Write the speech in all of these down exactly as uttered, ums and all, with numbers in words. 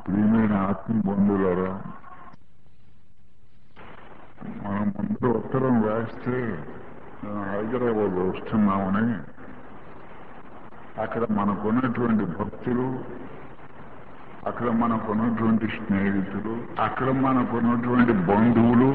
ప్రియమైన ఆత్మ బంధువులారా, మనం ముందు ఉత్తరం రాస్తే మేము హైదరాబాద్ వస్తున్నామని అక్కడ మనకున్నటువంటి భక్తులు, అక్కడ మనకున్నటువంటి స్నేహితులు, అక్కడ మనకున్నటువంటి బంధువులు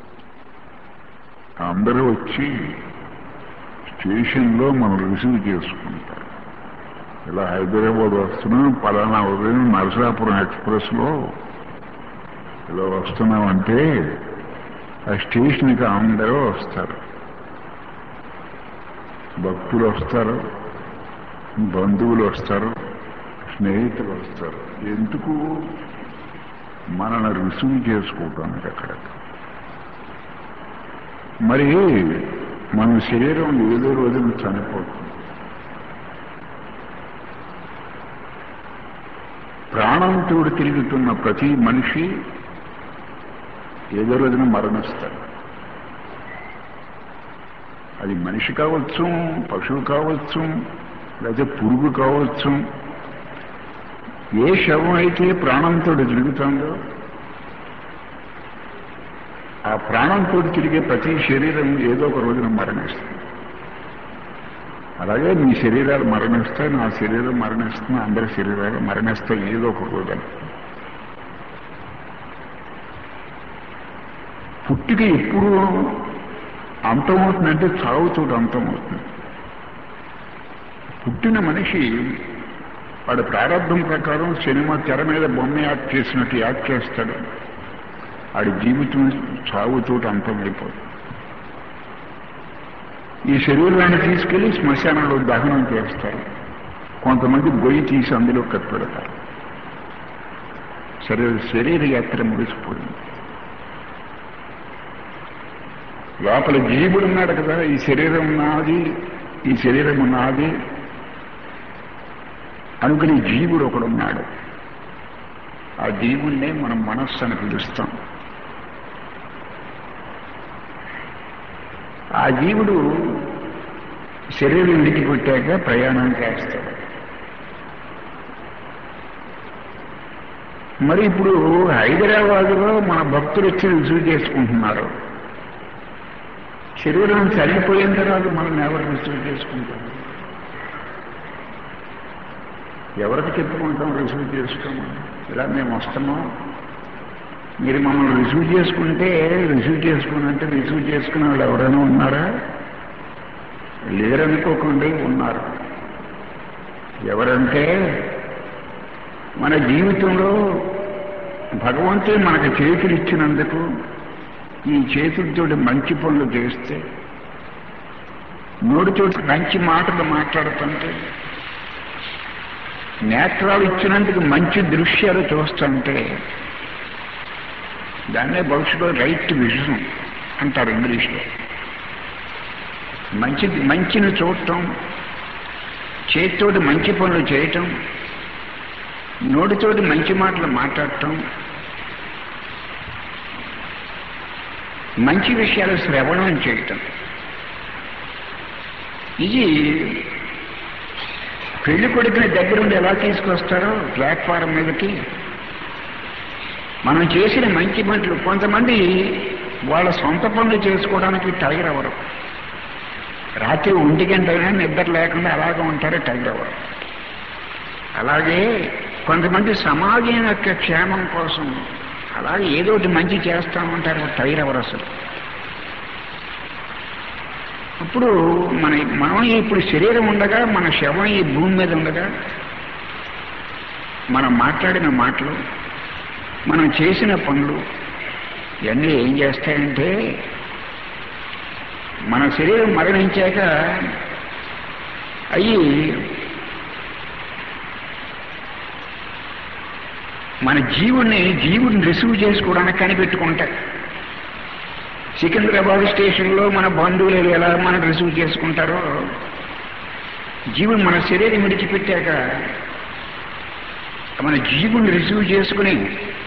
అందరూ వచ్చి స్టేషన్లో మనం రిసీవ్ చేసుకుంటారు. ఇలా హైదరాబాద్ వస్తున్నాం, పలానా ఉదయం నరసాపురం ఎక్స్ప్రెస్ లో ఇలా వస్తున్నామంటే ఆ స్టేషన్కి అందరూ వస్తారు. భక్తులు వస్తారు, బంధువులు వస్తారు, స్నేహితులు వస్తారు. ఎందుకు? మనల్ని రిసీవ్ చేసుకోవటానికి. అక్కడ మరి మన శరీరం ఏదో రోజున చనిపోతుంది. ప్రాణంతో తిరుగుతున్న ప్రతి మనిషి ఏదో రోజున మరణిస్తాడు. అది మనిషి కావచ్చు, పశువు కావచ్చు, లేదా పురుగు కావచ్చు. ఏ శవం అయితే ప్రాణంతో తిరుగుతుందో ఆ ప్రాణంతో తిరిగే ప్రతి శరీరం ఏదో ఒక రోజున మరణిస్తుంది. అలాగే నీ శరీరాలు మరణిస్తాయి, నా శరీరం మరణిస్తుంది, అందరి శరీరాలు మరణిస్తాయి ఏదో ఒక రోజున. పుట్టిక ఎప్పుడు అంతమవుతుందంటే చావుతోటి అంతమవుతుంది. పుట్టిన మనిషి వాడి ప్రారంభం ప్రకారం సినిమా తెర మీద బొమ్మ యాక్ట్ చేసినట్టు యాక్ట్ చేస్తాడు. వాడి జీవితం చావుతోటి అంతమైపోతుంది. ఈ శరీరాన్ని తీసుకెళ్లి శ్మశానంలో దహనం చేస్తారు. కొంతమంది గొయ్యి తీసి అందులో కప్పెడతారు. సరే, శరీర యాత్ర ముగిసిపోయింది. లోపల జీవుడు ఉన్నాడు కదా, ఈ శరీరం నాది, ఈ శరీరం నాది అనుకుని జీవుడు ఒకడున్నాడు. ఆ జీవుణ్ణే మనం మనస్సు అని పిలుస్తాం. ఆ జీవుడు శరీరం విడిచిపెట్టాక ప్రయాణం చేస్తాడు. మరి ఇప్పుడు హైదరాబాదులో మన భక్తులు వచ్చి రుజువు చేసుకుంటున్నారు. శరీరం చనిపోయిన తర్వాత మనం ఎవరు రుజువు చేసుకుంటాం? ఎవరికి చెప్పుకుంటాం రుజువు చేసుకోమని? ఇలా మేము వస్తున్నాం, మీరు మమ్మల్ని రిసీవ్ చేసుకుంటే రిసీవ్ చేసుకున్నంటే రిసీవ్ చేసుకునే వాళ్ళు ఎవరైనా ఉన్నారా? లేరనుకోకుండా ఉన్నారు. ఎవరంటే మన జీవితంలో భగవంతుడు మనకు చేతులు ఇచ్చినందుకు ఈ చేతులతో మంచి పనులు చేస్తే, నోటితోటి మంచి మాటలు మాట్లాడుతుంటే, నేత్రాలు ఇచ్చినందుకు మంచి దృశ్యాలు చూస్తుంటే దాన్నే భవిష్యత్తులో రైట్ విజన్ అంటారు ఇంగ్లీష్లో. మంచి మంచిని చూడటం, చేతితోటి మంచి పనులు చేయటం, నోటితోటి మంచి మాటలు మాట్లాడటం, మంచి విషయాలు శ్రవణం చేయటం. ఇది పెళ్లి కొడుకుని దగ్గరుండి ఎలా తీసుకొస్తారో ప్లాట్ఫారం మీదకి మనం చేసిన మంచి పనులు. కొంతమంది వాళ్ళ సొంత పనులు చేసుకోవడానికి టైర్ అవ్వరు. రాత్రి ఒంటి గంటైనా నిద్ర లేకుండా అలాగే ఉంటారు, టైర్ అవ్వరు. అలాగే కొంతమంది సమాజం యొక్క క్షేమం కోసం అలాగే ఏదో ఒకటి మంచి చేస్తూ ఉంటారు, టైర్ అవ్వరు అసలు. ఇప్పుడు మన మనం ఇప్పుడు శరీరం ఉండగా, మన శవం ఈ భూమి మీద ఉండగా, మనం మాట్లాడిన మాటలు, మనం చేసిన పనులు ఇవన్నీ ఏం చేస్తాయంటే, మన శరీరం మరణించాక అవి మన జీవుణ్ణి జీవుడిని రిసీవ్ చేసుకోవడానికి కనిపెట్టుకుంటాయి. సికింద్రాబాద్ స్టేషన్లో మన బంధువులు ఎలా మనం రిసీవ్ చేసుకుంటారో, జీవుడు మన శరీరం విడిచిపెట్టాక మన జీవుని రిసీవ్ చేసుకుని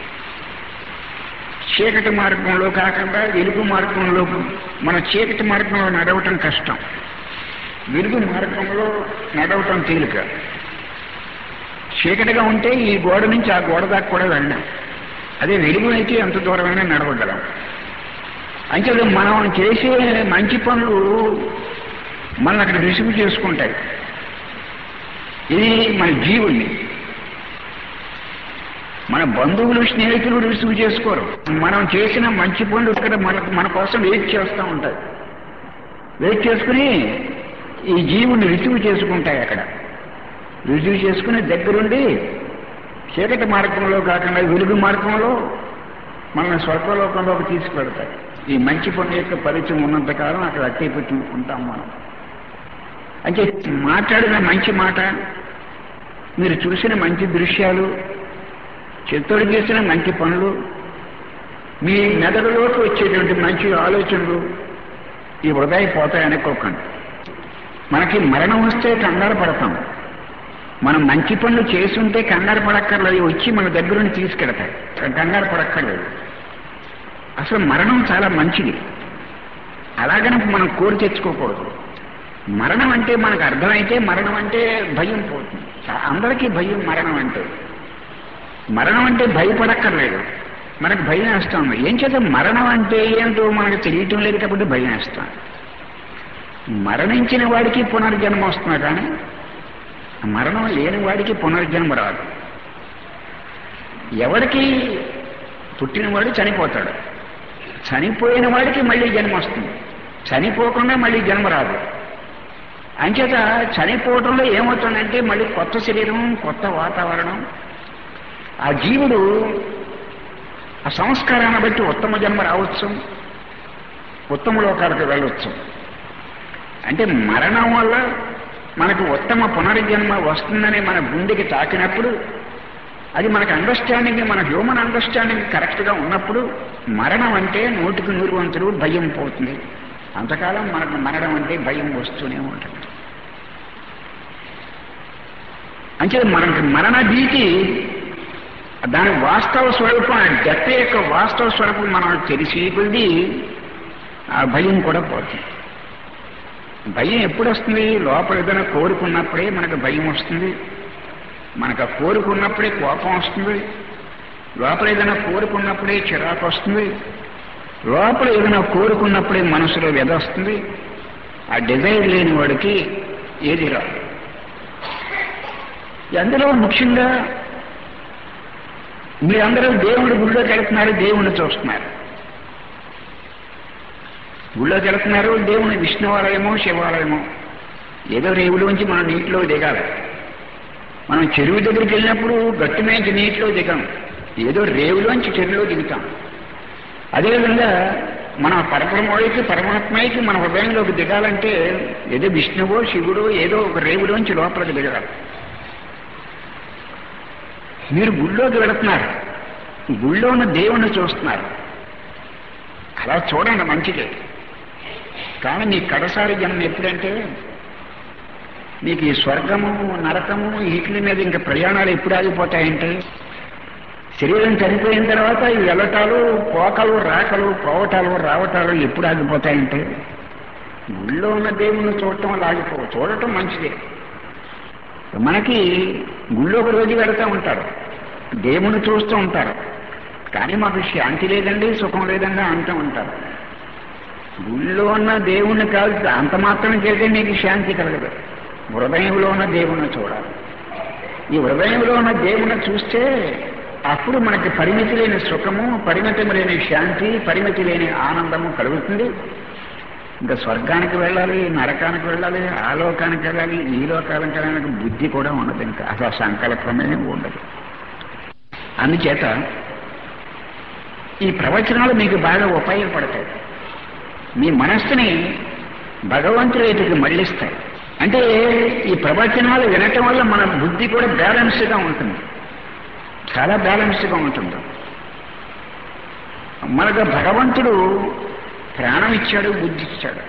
చీకటి మార్గంలో కాకుండా వెలుగు మార్గంలో, మన చీకటి మార్గంలో నడవటం కష్టం, వెలుగు మార్గంలో నడవటం తేలిక. చీకటిగా ఉంటే ఈ గోడ నుంచి ఆ గోడ దాకా కూడా వెళ్ళాం. అదే వెలుగు అయితే ఎంత దూరమైనా నడవగలం. అంటే మనం చేసే మంచి పనులు మనల్ని అక్కడ రిసీవ్ చేసుకుంటాయి. ఇది మన జీవుల్ని, మన బంధువులు స్నేహితులు రిసీవ్ చేసుకోరు. మనం చేసిన మంచి పనులు ఇక్కడ మన మన కోసం వెయిట్ చేస్తూ ఉంటాయి. వెయిట్ చేసుకుని ఈ జీవుని రిసీవ్ చేసుకుంటాయి. అక్కడ రిసీవ్ చేసుకుని దగ్గరుండి చీకటి మార్గంలో కాకుండా వెలుగు మార్గంలో మనల్ని స్వర్గలోకంలోకి తీసుకెళ్తాయి. ఈ మంచి పని యొక్క పరిచయం ఉన్నంతకాలం అక్కడ అట్టే పెట్టి ఉంటాం మనం. అంటే మాట్లాడిన మంచి మాట, మీరు చూసిన మంచి దృశ్యాలు, చిత్తోడు చేసిన మంచి పనులు, మీ మెదడులోకి వచ్చేటువంటి మంచి ఆలోచనలు ఈ వృధా పోతాయనుకోకండి. మనకి మరణం వస్తే కంగారు పడతాం. మనం మంచి పనులు చేసుంటే కంగారు పడక్కర్లేదు, వచ్చి మన దగ్గరుండి తీసుకెడతాయి. కంగారు పడక్కర్లేదు. అసలు మరణం చాలా మంచిది. అలాగని మనం కోరి తెచ్చుకోకూడదు. మరణం అంటే మనకు అర్థమైతే మరణం అంటే భయం పోతుంది. అందరికీ భయం మరణం అంటే. మరణం అంటే భయపడక్కర్లేదు, మనకు భయం వేస్తాం. ఏం చేద్దాం, మరణం అంటే ఏంటో మనకు తెలియటం లేదు కాబట్టి భయం వేస్తాం. మరణించిన వాడికి పునర్జన్మ వస్తున్నా కానీ మరణం లేని వాడికి పునర్జన్మ రాదు. ఎవరికి పుట్టినవాడు చనిపోతాడు, చనిపోయిన వాడికి మళ్ళీ జన్మ వస్తుంది. చనిపోకుండా మళ్ళీ జన్మ రాదు. అంచేత చనిపోవడంలో ఏమవుతుందంటే మళ్ళీ కొత్త శరీరం, కొత్త వాతావరణం. ఆ జీవుడు ఆ సంస్కారాన్ని బట్టి ఉత్తమ జన్మ రావచ్చు, ఉత్తమ లోకాలకు వెళ్ళవచ్చు. అంటే మరణం వల్ల మనకు ఉత్తమ పునర్జన్మ వస్తుందని మన గుండెకి తాకినప్పుడు, అది మనకు అండర్స్టాండింగ్, మన హ్యూమన్ అండర్స్టాండింగ్ కరెక్ట్గా ఉన్నప్పుడు మరణం అంటే నూటికి నూరు వంతులు భయం పోతుంది. అంతకాలం మనకు మరణం అంటే భయం వస్తూనే ఉంటుంది. అంటే మనకి మరణ భీతి, దాని వాస్తవ స్వరూపం, డెత్ యొక్క వాస్తవ స్వరూపం మనం తెలిసి కొద్ది ఆ భయం కూడా పోతుంది. భయం ఎప్పుడు వస్తుంది? లోపల ఏదైనా కోరుకున్నప్పుడే మనకు భయం వస్తుంది. మనకు ఆ కోరుకున్నప్పుడే కోపం వస్తుంది. లోపల ఏదైనా కోరుకున్నప్పుడే చిరాకు వస్తుంది. లోపల ఏదైనా కోరుకున్నప్పుడే మనసులో వ్యధ వస్తుంది. ఆ డిజైర్ లేని వాడికి ఏది రాదు. అందులో ముఖ్యంగా మీరందరూ దేవుడి గుళ్ళోకి వెళ్తున్నారు, దేవుణ్ణి చూస్తున్నారు. గుళ్ళోకి వెళ్తున్నారు, దేవుని విష్ణువాలయమో శివాలయమో, ఏదో రేవులోంచి మనం నీటిలో దిగాలి. మనం చెరువు దగ్గరికి వెళ్ళినప్పుడు గట్టి మేంచి నీటిలో దిగాం, ఏదో రేవులోంచి చెరువులో దిగుతాం. అదేవిధంగా మన పరబ్రహ్మకి, పరమాత్మకి మన హృదయంలోకి దిగాలంటే ఏదో విష్ణువో శివుడో ఏదో ఒక రేవులోంచి లోపలికి దిగాలి. మీరు గుళ్ళోకి వెళుతున్నారు, గుళ్ళో ఉన్న దేవుణ్ణి చూస్తున్నారు. అలా చూడండి, మంచిదే. కానీ మీ కడసారి జన్మ ఎప్పుడంటే మీకు ఈ స్వర్గము నరకము వీటి మీద ఇంకా ప్రయాణాలు ఎప్పుడు ఆగిపోతాయంటే, శరీరం చనిపోయిన తర్వాత ఈ వెళ్ళటాలు, పోకలు, రాకలు, పోవటాలు, రావటాలు ఎప్పుడు ఆగిపోతాయంటే గుళ్ళో ఉన్న దేవుణ్ణి చూడటం వల్ల ఆగిపో. చూడటం మంచిదే. మనకి గుళ్ళో ఒక రోజు వెళుతూ ఉంటారు, దేవుణ్ణి చూస్తూ ఉంటారు, కానీ మాకు శాంతి లేదండి, సుఖం లేదండి అంటూ ఉంటారు. గుళ్ళో ఉన్న దేవుణ్ణి కాదు, అంత మాత్రం చేస్తే నీకు శాంతి కలగదు. హృదయంలో ఉన్న దేవుణ్ణి చూడాలి. ఈ హృదయంలో ఉన్న దేవుణ్ణి చూస్తే అప్పుడు మనకి పరిమితి లేని సుఖము, పరిమితి లేని శాంతి, పరిమితి లేని ఆనందము కలుగుతుంది. ఇంకా స్వర్గానికి వెళ్ళాలి, నరకానికి వెళ్ళాలి, ఆ లోకానికి వెళ్ళాలి, ఈ లోకానికి వెళ్ళడానికి బుద్ధి కూడా ఉండదు. ఇంకా అసలు సంకల్పమే ఉండదు. అందుచేత ఈ ప్రవచనాలు మీకు బాగా ఉపయోగపడతాయి. మీ మనస్సుని భగవంతుడి వైపుకి మళ్లిస్తాయి. అంటే ఈ ప్రవచనాలు వినటం వల్ల మన బుద్ధి కూడా బ్యాలెన్స్గా ఉంటుంది, చాలా బ్యాలెన్స్గా ఉంటుంది. మనకు భగవంతుడు ప్రాణం ఇచ్చాడు, బుద్ధి ఇచ్చాడు.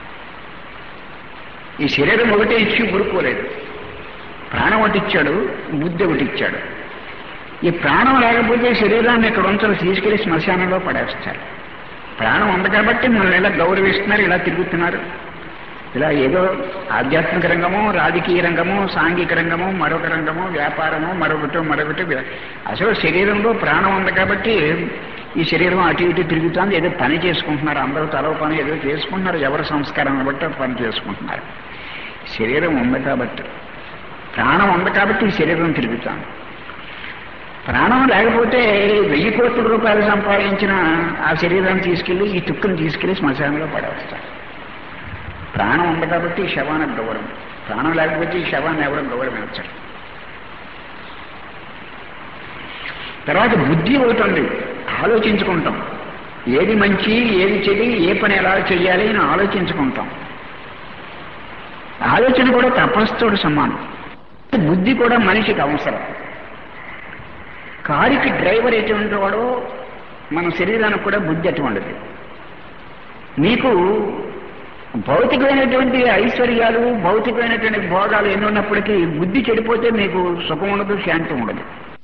ఈ శరీరం ఒకటే ఇచ్చి ఊరుకోలేదు. ప్రాణం ఒకటి ఇచ్చాడు, బుద్ధి ఒకటి ఇచ్చాడు. ఈ ప్రాణం లేకపోతే శరీరాన్ని ఇక్కడ ఉంచాలి, తీసుకెళ్లి శ్మశానంలో పడేస్తారు. ప్రాణం ఉంది కాబట్టి మనల్ని ఇలా గౌరవిస్తున్నారు, ఇలా తిరుగుతున్నారు. ఇలా ఏదో ఆధ్యాత్మిక రంగము, రాజకీయ రంగము, సాంఘిక రంగము, మరొక రంగము, వ్యాపారము, మరొకటి మరొకటి. అసలు శరీరంలో ప్రాణం ఉంది కాబట్టి ఈ శరీరం అటు ఇటు తిరుగుతుంది. ఏదో పని చేసుకుంటున్నారు, అందరూ తలవ పని ఏదో చేసుకుంటున్నారు, ఎవరి సంస్కారాన్ని బట్టి పని చేసుకుంటున్నారు. శరీరం ఉంది కాబట్టి, ప్రాణం ఉంది కాబట్టి ఈ శరీరం తిరుగుతాను. ప్రాణం లేకపోతే వెయ్యి కోట్ల రూపాయలు సంపాదించిన ఆ శరీరాన్ని తీసుకెళ్లి ఈ తుక్కుని తీసుకెళ్లి శ్మశానంలో పడేస్తారు. ప్రాణం ఉంది కాబట్టి ఈ శవానికి గౌరవం, ప్రాణం లేకపోతే ఈ శవాన్ని ఎవరు గౌరవించరు. తర్వాత బుద్ధి అవుతుంది, ఆలోచించుకుంటాం. ఏది మంచి, ఏది చెడి, ఏ పని ఎలా చెయ్యాలి అని ఆలోచించుకుంటాం. ఆలోచన కూడా తపస్సుతోడు సమానం. బుద్ధి కూడా మనిషికి అవసరం. కారుకి డ్రైవర్ ఎటువంటి వాడో మన శరీరానికి కూడా బుద్ధి అటువంటిది. మీకు భౌతికమైనటువంటి ఐశ్వర్యాలు, భౌతికమైనటువంటి భోగాలు ఎన్ని ఉన్నప్పటికీ బుద్ధి చెడిపోతే మీకు సుఖం ఉండదు, శాంతి ఉండదు.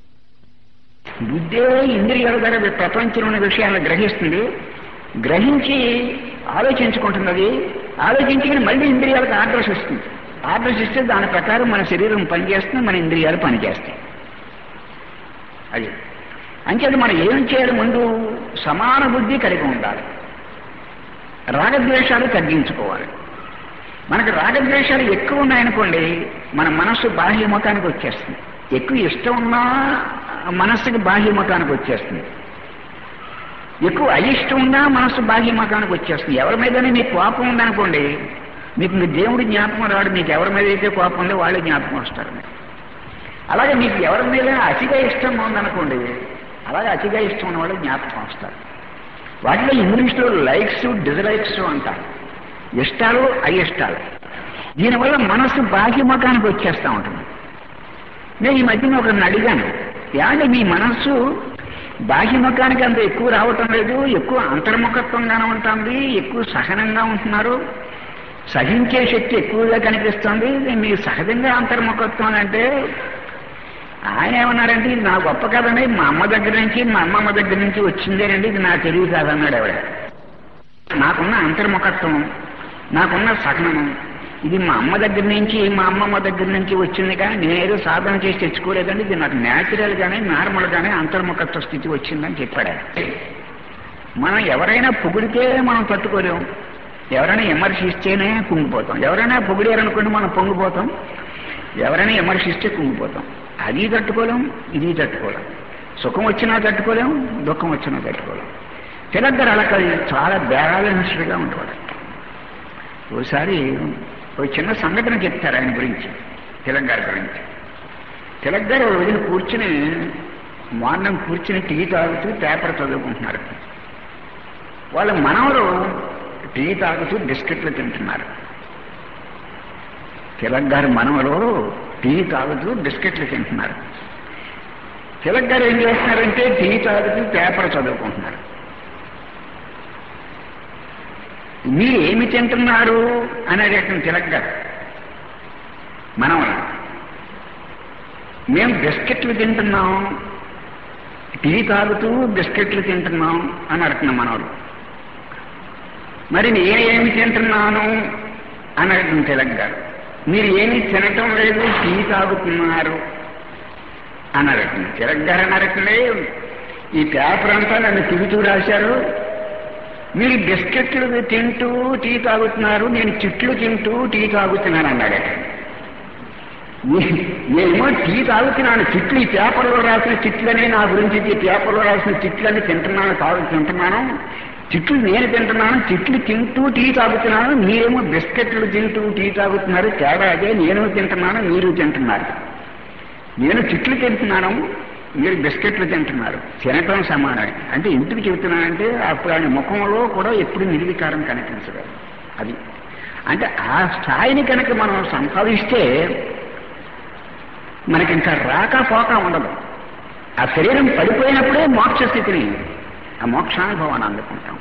బుద్ధే ఇంద్రియాల ద్వారా ప్రపంచంలోని విషయాలను గ్రహిస్తుంది, గ్రహించి ఆలోచించుకుంటున్నది. ఆలోచించుకుని మళ్ళీ ఇంద్రియాలకు ఆర్డర్స్ ఇస్తుంది. ఆర్డర్స్ ఇస్తే దాని ప్రకారం మన శరీరం పనిచేస్తుంది, మన ఇంద్రియాలు పనిచేస్తాయి. అది అంచేది మనం ఏం చేయాలి? ముందు సమాన బుద్ధి కలిగి ఉండాలి. రాగద్వేషాలు తగ్గించుకోవాలి. మనకు రాగద్వేషాలు ఎక్కువ ఉన్నాయనుకోండి, మన మనస్సు బాహ్యముఖానికి వచ్చేస్తుంది. ఎక్కువ ఇష్టం ఉన్నా మనస్సుకి బాహ్యముఖానికి వచ్చేస్తుంది. ఎక్కువ అయిష్టం ఉన్నా మనస్సు బాహ్యముఖానికి వచ్చేస్తుంది. ఎవరి మీదనే మీకు కోపం ఉందనుకోండి, మీకు మీ దేవుడి జ్ఞాపకం రాడు. మీకు ఎవరి మీద అయితే కోపం ఉందో వాళ్ళే జ్ఞాపకం వస్తారు. అలాగే మీకు ఎవరి మీద అతిగా ఇష్టం ఉందనుకోండి, అలాగే అతిగా ఇష్టం ఉన్న వాళ్ళు జ్ఞాపకం వస్తారు. వాటిలో ఇంగ్లీష్లో లైక్స్, డిజలైక్స్ అంటారు. ఇష్టాలు, అయిష్టాలు. దీనివల్ల మనస్సు బాహ్యముఖానికి వచ్చేస్తూ ఉంటుంది. నేను ఈ మధ్యన ఒకరిని అడిగాను, ఏమంటే మీ మనస్సు బాహ్యముఖానికి అంత ఎక్కువ రావటం లేదు, ఎక్కువ అంతర్ముఖత్వంగానే ఉంటుంది, ఎక్కువ సహనంగా ఉంటున్నారు, సహించే శక్తి ఎక్కువగా కనిపిస్తుంది, మీకు సహజంగా అంతర్ముఖత్వం అంటే ఆయన ఏమన్నారంటే, ఇది నా గొప్ప కదండి, మా అమ్మ దగ్గర నుంచి మా అమ్మమ్మ దగ్గర నుంచి వచ్చిందేనండి, ఇది నా తెలివి కాదన్నాడు ఎవడ. నాకున్న అంతర్ముఖత్వం, నాకున్న సహనము ఇది మా అమ్మ దగ్గర నుంచి మా అమ్మమ్మ దగ్గర నుంచి వచ్చింది, కానీ నేనేదో సాధన చేసి తెచ్చుకోలేదండి, ఇది నాకు న్యాచురల్ గానే నార్మల్ గానే అంతర్ముఖత్వ స్థితి వచ్చిందని చెప్పాడు. మనం ఎవరైనా పొగిడితే మనం తట్టుకోలేం, ఎవరైనా విమర్శిస్తేనే కుంగిపోతాం. ఎవరైనా పొగిడారనుకోండి మనం పొంగిపోతాం, ఎవరైనా విమర్శిస్తే కుంగిపోతాం. అది తట్టుకోలేం, ఇది తట్టుకోలేం. సుఖం వచ్చినా తట్టుకోలేం, దుఃఖం వచ్చినా తట్టుకోలేం. తిలక్ గారు అలా చాలా బ్యాలెన్స్డ్గా ఉండేవాడు. ఓసారి ఒక చిన్న సంఘటన చెప్తారు ఆయన గురించి, తిలక్ గారి గురించి. తిలక్ గారు రోజున కూర్చుని మార్నింగ్ కూర్చుని టీ తాగుతూ పేపర్ చదువుకుంటున్నారు. వాళ్ళ మనవరు టీ తాగుతూ బిస్కెట్లు తింటున్నారు. తిలక్ గారి మనవరు టీ తాగుతూ బిస్కెట్లు తింటున్నారు. తిలక్ గారు ఏం చేస్తున్నారంటే టీ తాగుతూ పేపర్ చదువుకుంటున్నారు. మీరు ఏమి తింటున్నారు అని అడిగారు తిలక్ గారు మనవరు. మేము బిస్కెట్లు తింటున్నాం, టీ తాగుతూ బిస్కెట్లు తింటున్నాం అని అడుగుతున్నాం మనవరు. మరి నేనేమి తింటున్నాను అని అడుగుతుంది తిలక్ గారు. మీరు ఏమీ తినటం లేదు, టీ తాగుతున్నారు అని అడుగుతుంది. తిలక్ గారు అని అడుగుతుంది, ఈ పేపర్ అంతా నన్ను తిరుగుతూ రాశారు, మీరు బిస్కెట్లు తింటూ టీ తాగుతున్నారు, నేను చిట్లు తింటూ టీ తాగుతున్నాను అన్నాడు. నేనేమో టీ తాగుతున్నాను, చిట్లు ఈ పేపర్లో రాసిన చిట్లనే నా గురించి ఈ పేపర్లో రాసిన చిట్లని తింటున్నాను, తాగు తింటున్నాను, చిట్లు నేను తింటున్నాను, చిట్లు తింటూ టీ తాగుతున్నాను, మీరేమో బిస్కెట్లు తింటూ టీ తాగుతున్నారు, తేడా అదే, నేను తింటున్నాను మీరు తింటున్నారు. నేను చిట్లు తింటున్నాను, మీరు బిస్కెట్లు తింటున్నారు, తినటం సమానం. అంటే ఎందుకు చెబుతున్నానంటే అప్పుడు ఆయన ముఖంలో కూడా ఎప్పుడు నిర్వికారం కనిపించదు. అది అంటే ఆ స్థాయిని కనుక మనం సంపాదిస్తే మనకి ఇంకా రాక పోక ఉండదు. ఆ శరీరం పడిపోయినప్పుడే మోక్ష స్థితిని, ఆ మోక్షానుభవాన్ని అందుకుంటాం.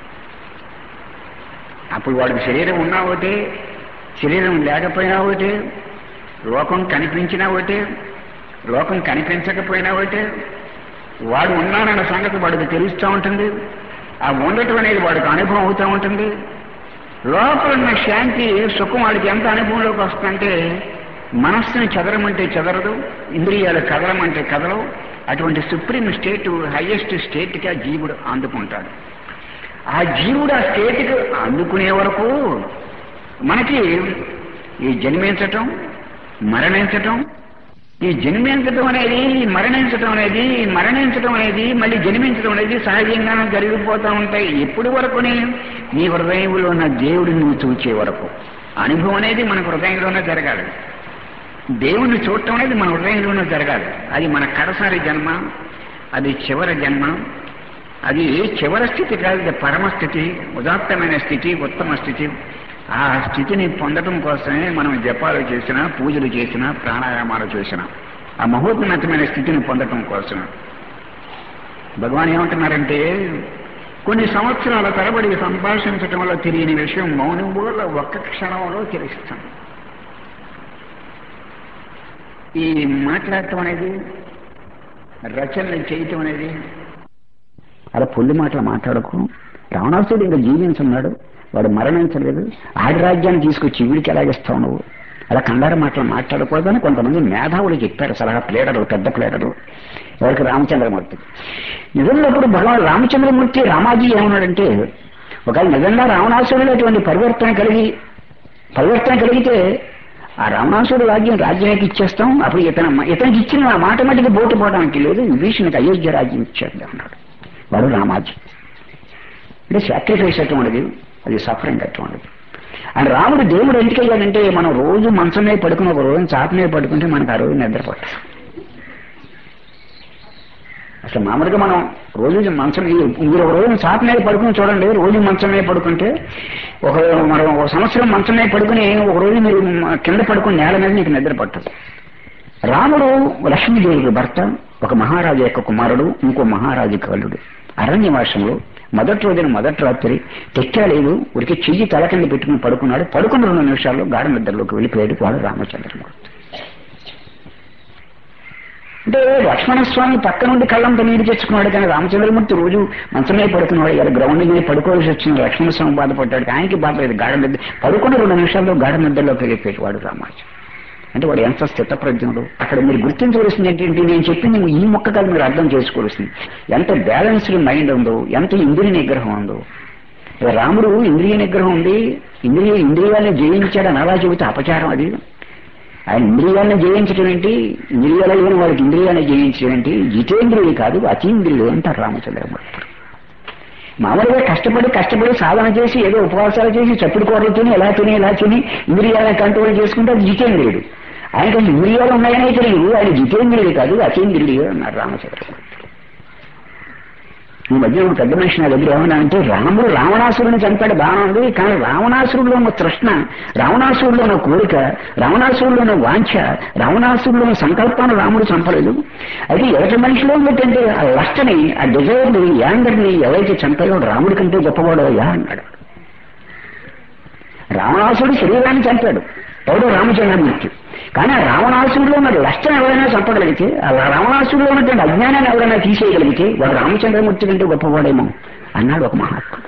అప్పుడు వాడికి శరీరం ఉన్నా ఒకటే, శరీరం లేకపోయినా ఒకటే, లోకం కనిపించినా ఒకటే, లోకం కనిపించకపోయినా ఒకటే, వాడు ఉన్నానన్న సంగతి వాడికి తెలుస్తూ ఉంటుంది. ఆ ఉండటం అనేది వాడికి అనుభవం అవుతూ ఉంటుంది. లోపల ఉన్న శాంతి సుఖం వాడికి ఎంత అనుభవంలోకి వస్తుందంటే మనస్సుని చెదరమంటే చెదరదు, ఇంద్రియాలు కదలమంటే కదలవు. అటువంటి సుప్రీం స్టేట్, హైయెస్ట్ స్టేట్గా జీవుడు అందుకుంటాడు. ఆ జీవుడు ఆ స్టేట్కి అందుకునే వరకు మనకి ఈ జన్మించటం, మరణించటం, ఈ జన్మించటం అనేది, మరణించటం అనేది, మరణించటం అనేది, మళ్ళీ జన్మించడం అనేది సహజంగానే జరిగిపోతూ ఉంటాయి. ఎప్పటి వరకుని నీ హృదయంలో ఉన్న దేవుడిని నువ్వు చూచే వరకు. అనుభవం అనేది మన హృదయంలోనే జరగాలి. దేవుణ్ణి చూడటం అనేది మన హృదయంలోనే జరగాలి. అది మన కడసారి జన్మ, అది చివరి జన్మ. అది చివరి స్థితి కాదు, అది పరమస్థితి, ఉదాత్తమైన స్థితి, ఉత్తమ స్థితి. ఆ స్థితిని పొందటం కోసమే మనం జపాలు చేసినా, పూజలు చేసినా, ప్రాణాయామాలు చేసినా, ఆ మహోన్నతమైన స్థితిని పొందటం కోసం. భగవాన్ ఏమంటున్నారంటే, కొన్ని సంవత్సరాల తరబడి సంభాషించటం వల్ల తెలియని విషయం మౌనం వల్ల ఒక్క క్షణంలో తెలుస్తాం. ఈ మాట్లాడటం అనేది, రచనలు చేయటం అనేది, అలా పొల్లి మాటలు మాట్లాడకు. రావణాసుడు ఇంకా జీవించున్నాడు, వాడు మరణించలేదు, ఆడి రాజ్యాన్ని తీసుకొచ్చి వీడికి ఎలాగిస్తావు నువ్వు, అలా కంగారు మాటలు మాట్లాడకూడదని కొంతమంది మేధావులు చెప్పారు, సలహా ప్లేడర్లు, పెద్ద ప్లేడర్లు. ఎవరికి? రామచంద్రమూర్తి. నిజంగా అప్పుడు భగవాన్ రామచంద్రమూర్తి రామాజీ ఏమన్నాడంటే, ఒకవేళ నిజంగా రావణాసుడిలో అటువంటి పరివర్తన కలిగి పరివర్తన కలిగితే ఆ రావణాసుడు రాజ్యం రాజ్యానికి ఇచ్చేస్తాం, అప్పుడు ఇతను ఇతనికి ఇచ్చిన ఆ మాట మటుకు బోటు పోవడానికి లేదు, విభీషణకి అయోధ్య రాజ్యం ఇచ్చేద్దాం అన్నాడు. వాడు రామాజీ. అంటే సాక్రిఫైస్ అటువంటిది, అది సఫరింగ్ అటువంటిది. అండ్ రాముడు దేవుడు ఎందుకయ్యాడంటే, మనం రోజు మంచం మీద పడుకుని ఒక రోజు చాప మీద పడుకుంటే మనకు ఆ రోజు నిద్ర పట్టదు. అసలు మామూలుగా మనం రోజు మంచం మీరు ఒక రోజు చాప మీద పడుకుని చూడండి, రోజు మంచం మీద పడుకుంటే ఒక మనం ఒక సంవత్సరం మంచం మీద పడుకుని ఒక రోజు మీరు కింద పడుకుని నేల మీద నీకు నిద్ర పట్టదు. రాముడు లక్ష్మీదేవికి భర్త, ఒక మహారాజు యొక్క కుమారుడు, ఇంకో మహారాజు కల్లుడు. అరణ్యవాసంలో మొదటి రోజున మొదటి రాత్రి తెచ్చాలేదు, ఉరికి చెయ్యి తల కింద పెట్టుకుని పడుకున్నాడు. పడుకున్న రెండు నిమిషాల్లో గాఢ నిద్రలోకి వెళ్ళిపోయాడు వాడు రామచంద్రమూర్తి. అంటే లక్ష్మణస్వామి పక్క నుండి కళ్ళంతా నీరు తెచ్చుకున్నాడు, కానీ రామచంద్రమూర్తి రోజు మంచమే పడుకున్నాడు. ఇలా గ్రౌండ్ మీద పడుకోవాల్సి వచ్చిన లక్ష్మణస్వామి బాధపడ్డాడు, ఆయనకి బాధ లేదు. గాఢ నిద్ర పడుకున్న రెండు నిమిషాల్లో గాఢ నిద్రలోకి వెళ్ళిపోయాడు వాడు రామాచంద్ర. అంటే వాడు ఎంత స్థితప్రజ్ఞుడు. అక్కడ మీరు గుర్తించవలసింది ఏంటంటే, నేను చెప్పింది ఈ మొక్క కాదు, మీరు అర్థం చేసుకోవాల్సింది ఎంత బ్యాలెన్స్డ్ మైండ్ ఉందో, ఎంత ఇంద్రియ నిగ్రహం ఉందో. రాముడు ఇంద్రియ నిగ్రహం ఉంది, ఇంద్రియ ఇంద్రియాలను జయించాడని అలా చెబితే అపచారం. అది ఆయన ఇంద్రియాలను జయించడం ఏంటి, ఇంద్రియాలు లేని వాడికి ఇంద్రియాలను జయించడం ఏంటి, జితేంద్రియుడు కాదు అతీంద్రియుడు అంటారు రామచంద్రమూర్తి. మామూలుగా కష్టపడి కష్టపడి సాధన చేసి ఏదో ఉపవాసాలు చేసి చప్పుడు కూరలు తిని ఎలా తిని ఎలా తిని ఇంద్రియాలను కంట్రోల్ చేసుకుంటే అది జితేంద్రియుడు. ఆయనకు ఇంద్రియాలు ఉన్నాయనే తెలియదు, ఆయన జితేంద్రియుడు కాదు అతీంద్రియుడు అన్నారు రామచంద్రమూర్తి. ఈ మధ్య పెద్ద మనిషి నా దగ్గర ఏమన్నా అంటే, రాముడు రావణాసురుని చంపాడు బాగా ఉంది, కానీ రావణాసురుడిలో ఉన్న తృష్ణ, రావణాసురుడిలో ఉన్న కోరిక, రావణాసురుడిలో ఉన్న వాంఛ, రావణాసురుడిలో ఉన్న సంకల్పాన్ని రాముడు చంపలేదు. అయితే ఎవరి మనిషిలో ఏంటంటే ఆ లస్ట్ని, ఆ డిజైర్ని, యాంగర్ని ఎవరైతే చంపాయో రాముడి కంటే గొప్పవాడయ్యా అన్నాడు. రావణాసురుడు శరీరాన్ని చంపాడు ఎవడో రామచంద్రమూర్తి, కానీ ఆ రావణాసురుడిలో ఉన్న లక్ష్యం ఎవరైనా చంపగలిగితే, ఆ రావణాసురుడిలో ఉన్నటువంటి అజ్ఞానాన్ని ఎవరైనా తీసేయగలిగితే వాడు రామచంద్రమూర్తి కంటే గొప్పవాడేమో అన్నాడు ఒక మహాత్ముడు.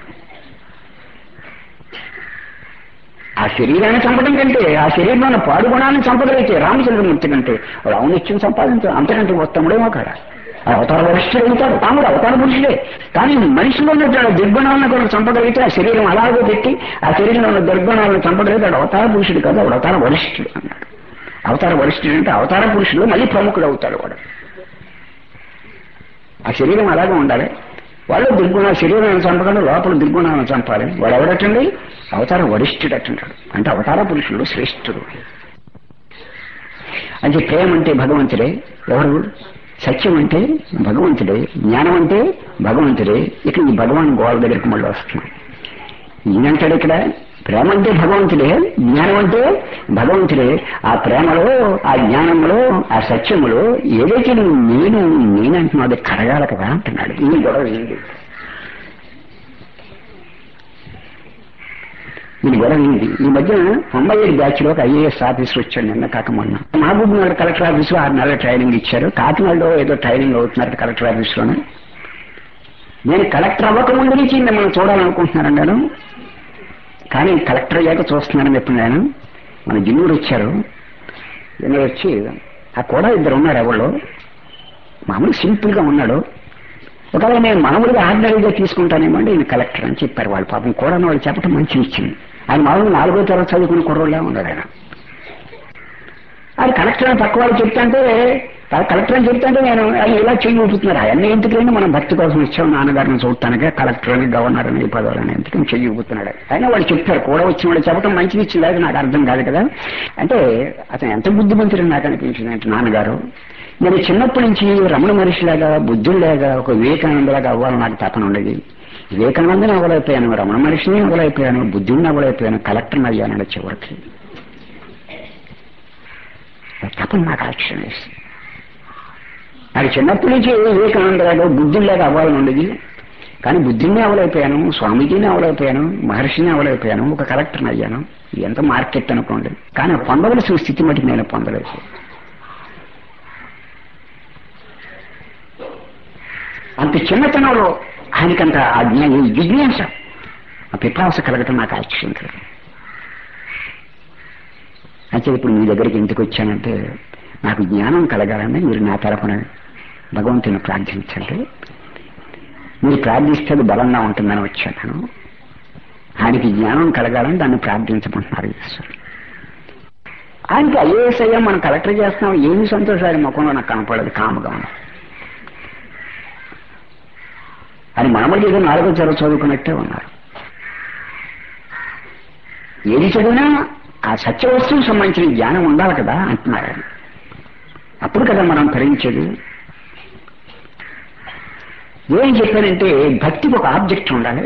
ఆ శరీరాన్ని చంపడం కంటే ఆ శరీరంలో ఉన్న పాడుగుణాన్ని చంపగలిగితే రామచంద్రమూర్తి కంటే వాడు ఔనిత్యం సంపాదించాడు, అంతకంటే ఉత్తముడేమో కాడా. అవతార వరిష్ఠుడు అవుతాడు, రాముడు అవతార పురుషుడే. కానీ మనిషిలో ఉన్న దుర్గుణాలను కూడా చంపగలిగితే ఆ శరీరం అలాగే పెట్టి ఆ శరీరంలో ఉన్న దుర్గుణాలను చంపగలిగితే వాడు అవతార పురుషుడు కాదు, వాడు అవతార వరిష్ఠుడు అన్నాడు. అవతార వరిష్ఠుడు అంటే అవతార పురుషుడు మళ్ళీ ప్రముఖుడు అవుతాడు వాడు. ఆ శరీరం అలాగే ఉండాలి, వాళ్ళు దుర్గుణాలు శరీరాన్ని చంపకుండా లోపల దుర్గుణాలను చంపాలి. వాడు ఎవడటండి? అవతార వరిష్ఠుడు అంటున్నాడు, అంటే అవతార పురుషుడు శ్రేష్ఠుడు. అంటే ప్రేమ అంటే భగవంతుడే, ఎవరు? సత్యం అంటే భగవంతుడే, జ్ఞానం అంటే భగవంతుడే. ఇక్కడ ఈ భగవాన్ గోడ దగ్గరికి మళ్ళీ వస్తున్నాం. ఈయనంటాడు ఇక్కడ ప్రేమ అంటే భగవంతుడే, జ్ఞానం అంటే భగవంతుడే. ఆ ప్రేమలో, ఆ జ్ఞానంలో, ఆ సత్యములో ఏదైతే నువ్వు నేను నేనంటున్నావు అది కరగాల కదా అంటున్నాడు. ఈ గొడవ ఏంటి? ఇది గొడవ ఏంటి? ఈ మధ్య తొంభై ఏడు బ్యాచ్ లో ఒక ఐఏఎస్ ఆఫీసర్ వచ్చాడు నిన్న కాక మొన్న. మహబూబ్ నగర్ కలెక్టర్ ఆఫీస్ లో ఆరు నెలల ట్రైనింగ్ ఇచ్చారు. కాకినాడలో ఏదో ట్రైనింగ్ అవుతున్నారు కలెక్టర్ ఆఫీస్ లోనే. నేను కలెక్టర్ అవ్వక ముందు నుంచి మనం చూడాలనుకుంటున్నాను. నేను కానీ కలెక్టర్ అయ్యాక చూస్తున్నాను ఎప్పుడు నేను మన జిన్నూరు వచ్చారు జిన్నూరు వచ్చి ఆ కూడా ఇద్దరు ఉన్నారు ఎవరు మామూలు సింపుల్ గా ఉన్నాడు. ఒకవేళ నేను మామూలుగా ఆర్డినరీగా తీసుకుంటానేమో అంటే ఈయన కలెక్టర్ అని చెప్పారు వాళ్ళు. పాపం కూడా వాళ్ళు చెప్పడం మంచిగా ఇచ్చింది. ఆయన మామూలుగా నాలుగో తరగతి చదువుకుని కుర్రోళ్ళే ఉన్నాడు ఆయన. అది కలెక్టర్ అని పక్క వాళ్ళు చెప్తాంటే కలెక్టర్ అని చెప్తాంటే నేను ఆయన ఇలా చెయ్యి ఊపుతున్నారు. అవన్నీ ఎందుకంటే మనం భక్తి కోసం వచ్చాం నాన్నగారిని చూడటానికి కలెక్టర్ అని గవర్నర్ అని పదవులని ఎందుకని చెయ్యి ఊపుతున్నాడు. అయినా వాళ్ళు చెప్తారు కూడా వచ్చిన వాళ్ళు చెప్పడం మంచిది ఇచ్చింది అది నాకు అర్థం కాదు కదా. అంటే అతను ఎంత బుద్ధిమంతుడు నాకు అనిపించింది అంటే నాన్నగారు నేను చిన్నప్పటి నుంచి రమణ మహర్షిలాగా బుద్ధుడిలాగా ఒక వివేకానందలాగా అవ్వాలని నాకు తపన ఉండేది. వివేకానందని అవ్వలేకపోయాను, రమణ మహర్షిని అవ్వలేకపోయాను, బుద్ధుడిని అవ్వలేకపోయాను, కలెక్టర్ని అయ్యానండి చివరికి. తపన నాకు ఆలోచన వేసింది. నాకు చిన్నప్పటి నుంచి వివేకానందలాగా బుద్ధుడిలాగా అవ్వాలని ఉండేది. కానీ బుద్ధిని అవ్వలేకపోయాను, స్వామీజీని అవ్వలేకపోయాను, మహర్షిని అవ్వలేకపోయాను, ఒక కలెక్టర్ని అయ్యాను. ఎంత మార్కెట్ అనుకోండి. కానీ పొందవలసిన స్థితి మటుకు నేను పొందలేదు. అంత చిన్నతనంలో ఆయనకంత అజ్ఞాని జిజ్ఞాస ఆ పిపాస కలగటం నాకు ఆశ్చర్యం కలిగింది. అయితే ఇప్పుడు మీ దగ్గరికి ఎందుకు వచ్చానంటే నాకు జ్ఞానం కలగాలని మీరు నా తరపున భగవంతుని ప్రార్థించండి. మీరు ప్రార్థిస్తే బలంగా ఉంటుందని వచ్చాను. ఆయనకి జ్ఞానం కలగాలని దాన్ని ప్రార్థించమంటున్నారు ఈశ్వరుడు. ఆయనకి ఐఏఎస్ అయ్యా మనం కలెక్టర్ చేస్తున్నాం ఏమి సంతోషాలు ముఖంలో నాకు కనపడదు. కాముగా ఉంది అని మామూలుగా ఏదో నాలుగో తరగతి చదువుకున్నట్టే ఉన్నారు. ఏది చదివినా ఆ సత్య వస్తువుకు సంబంధించిన జ్ఞానం ఉండాలి కదా అంటున్నారు. అప్పుడు కదా మనం తరించేది. ఏం చెప్పానంటే భక్తికి ఒక ఆబ్జెక్ట్ ఉండాలి.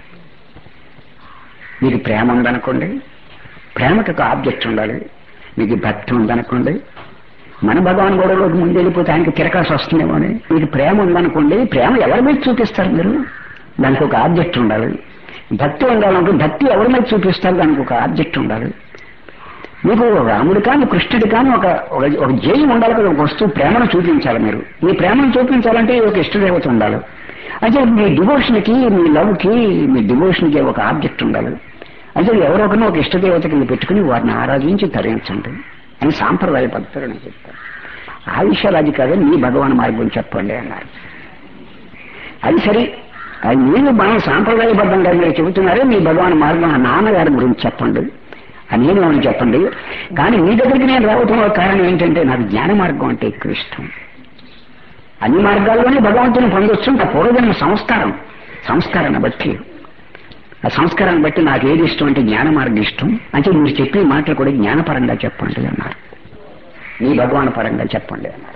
మీకు ప్రేమ ఉందనుకోండి, ప్రేమకి ఒక ఆబ్జెక్ట్ ఉండాలి. మీకు భక్తి ఉందనుకోండి, మన భగవాన్ గొడవలోకి ముందు వెళ్ళిపోతే ఆయనకి తిరకాల్సి వస్తుందేమో అని. మీకు ప్రేమ ఉందనుకోండి, ప్రేమ ఎవరి మీద చూపిస్తారు మీరు? దానికి ఒక ఆబ్జెక్ట్ ఉండాలి. భక్తి ఉండాలంటే భక్తి ఎవరి మీద చూపిస్తారు? దానికి ఒక ఆబ్జెక్ట్ ఉండాలి. మీకు రాముడు కానీ కృష్ణుడు కానీ ఒక ఒక జయం ఉండాలి కదా. ఒక వస్తువు ప్రేమను చూపించాలి. మీరు మీ ప్రేమను చూపించాలంటే ఒక ఇష్టదేవత ఉండాలి. అంటే మీ డివోషన్కి మీ లవ్కి మీ డివోషన్కి ఒక ఆబ్జెక్ట్ ఉండాలి. అంటే ఎవరొకరిని ఒక ఇష్టదేవతకి పెట్టుకుని వారిని ఆరాధించి తరించండి అని సాంప్రదాయ పద్ధతులు నేను చెప్తాను. ఆ విషయాలు అది కాదు, మీ భగవాన్ మార్గం చెప్పండి అన్నారు. అది సరే, అది మీరు మనం సాంప్రదాయబద్ధంగా మీరు చెబుతున్నారే మీ భగవాన్ మార్గం నాన్నగారి గురించి చెప్పండి అని నేను అని చెప్పండి. కానీ మీ దగ్గరికి నేను రావటం కారణం ఏంటంటే నాకు జ్ఞాన మార్గం అంటే ఎక్కువ ఇష్టం. అన్ని మార్గాల్లోనే భగవంతుని పొందొచ్చు. నా పూర్వజన్మ సంస్కారం సంస్కారాన్ని బట్టి ఆ సంస్కారాన్ని బట్టి నాకు ఏది ఇష్టం అంటే జ్ఞాన మార్గం ఇష్టం. అంటే మీరు చెప్పే మాటలు కూడా జ్ఞానపరంగా చెప్పండి అన్నారు. మీ భగవాన్ పరంగా చెప్పండి అన్నారు.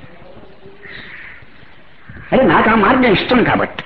అదే నాకు ఆ మార్గం ఇష్టం కాబట్టి.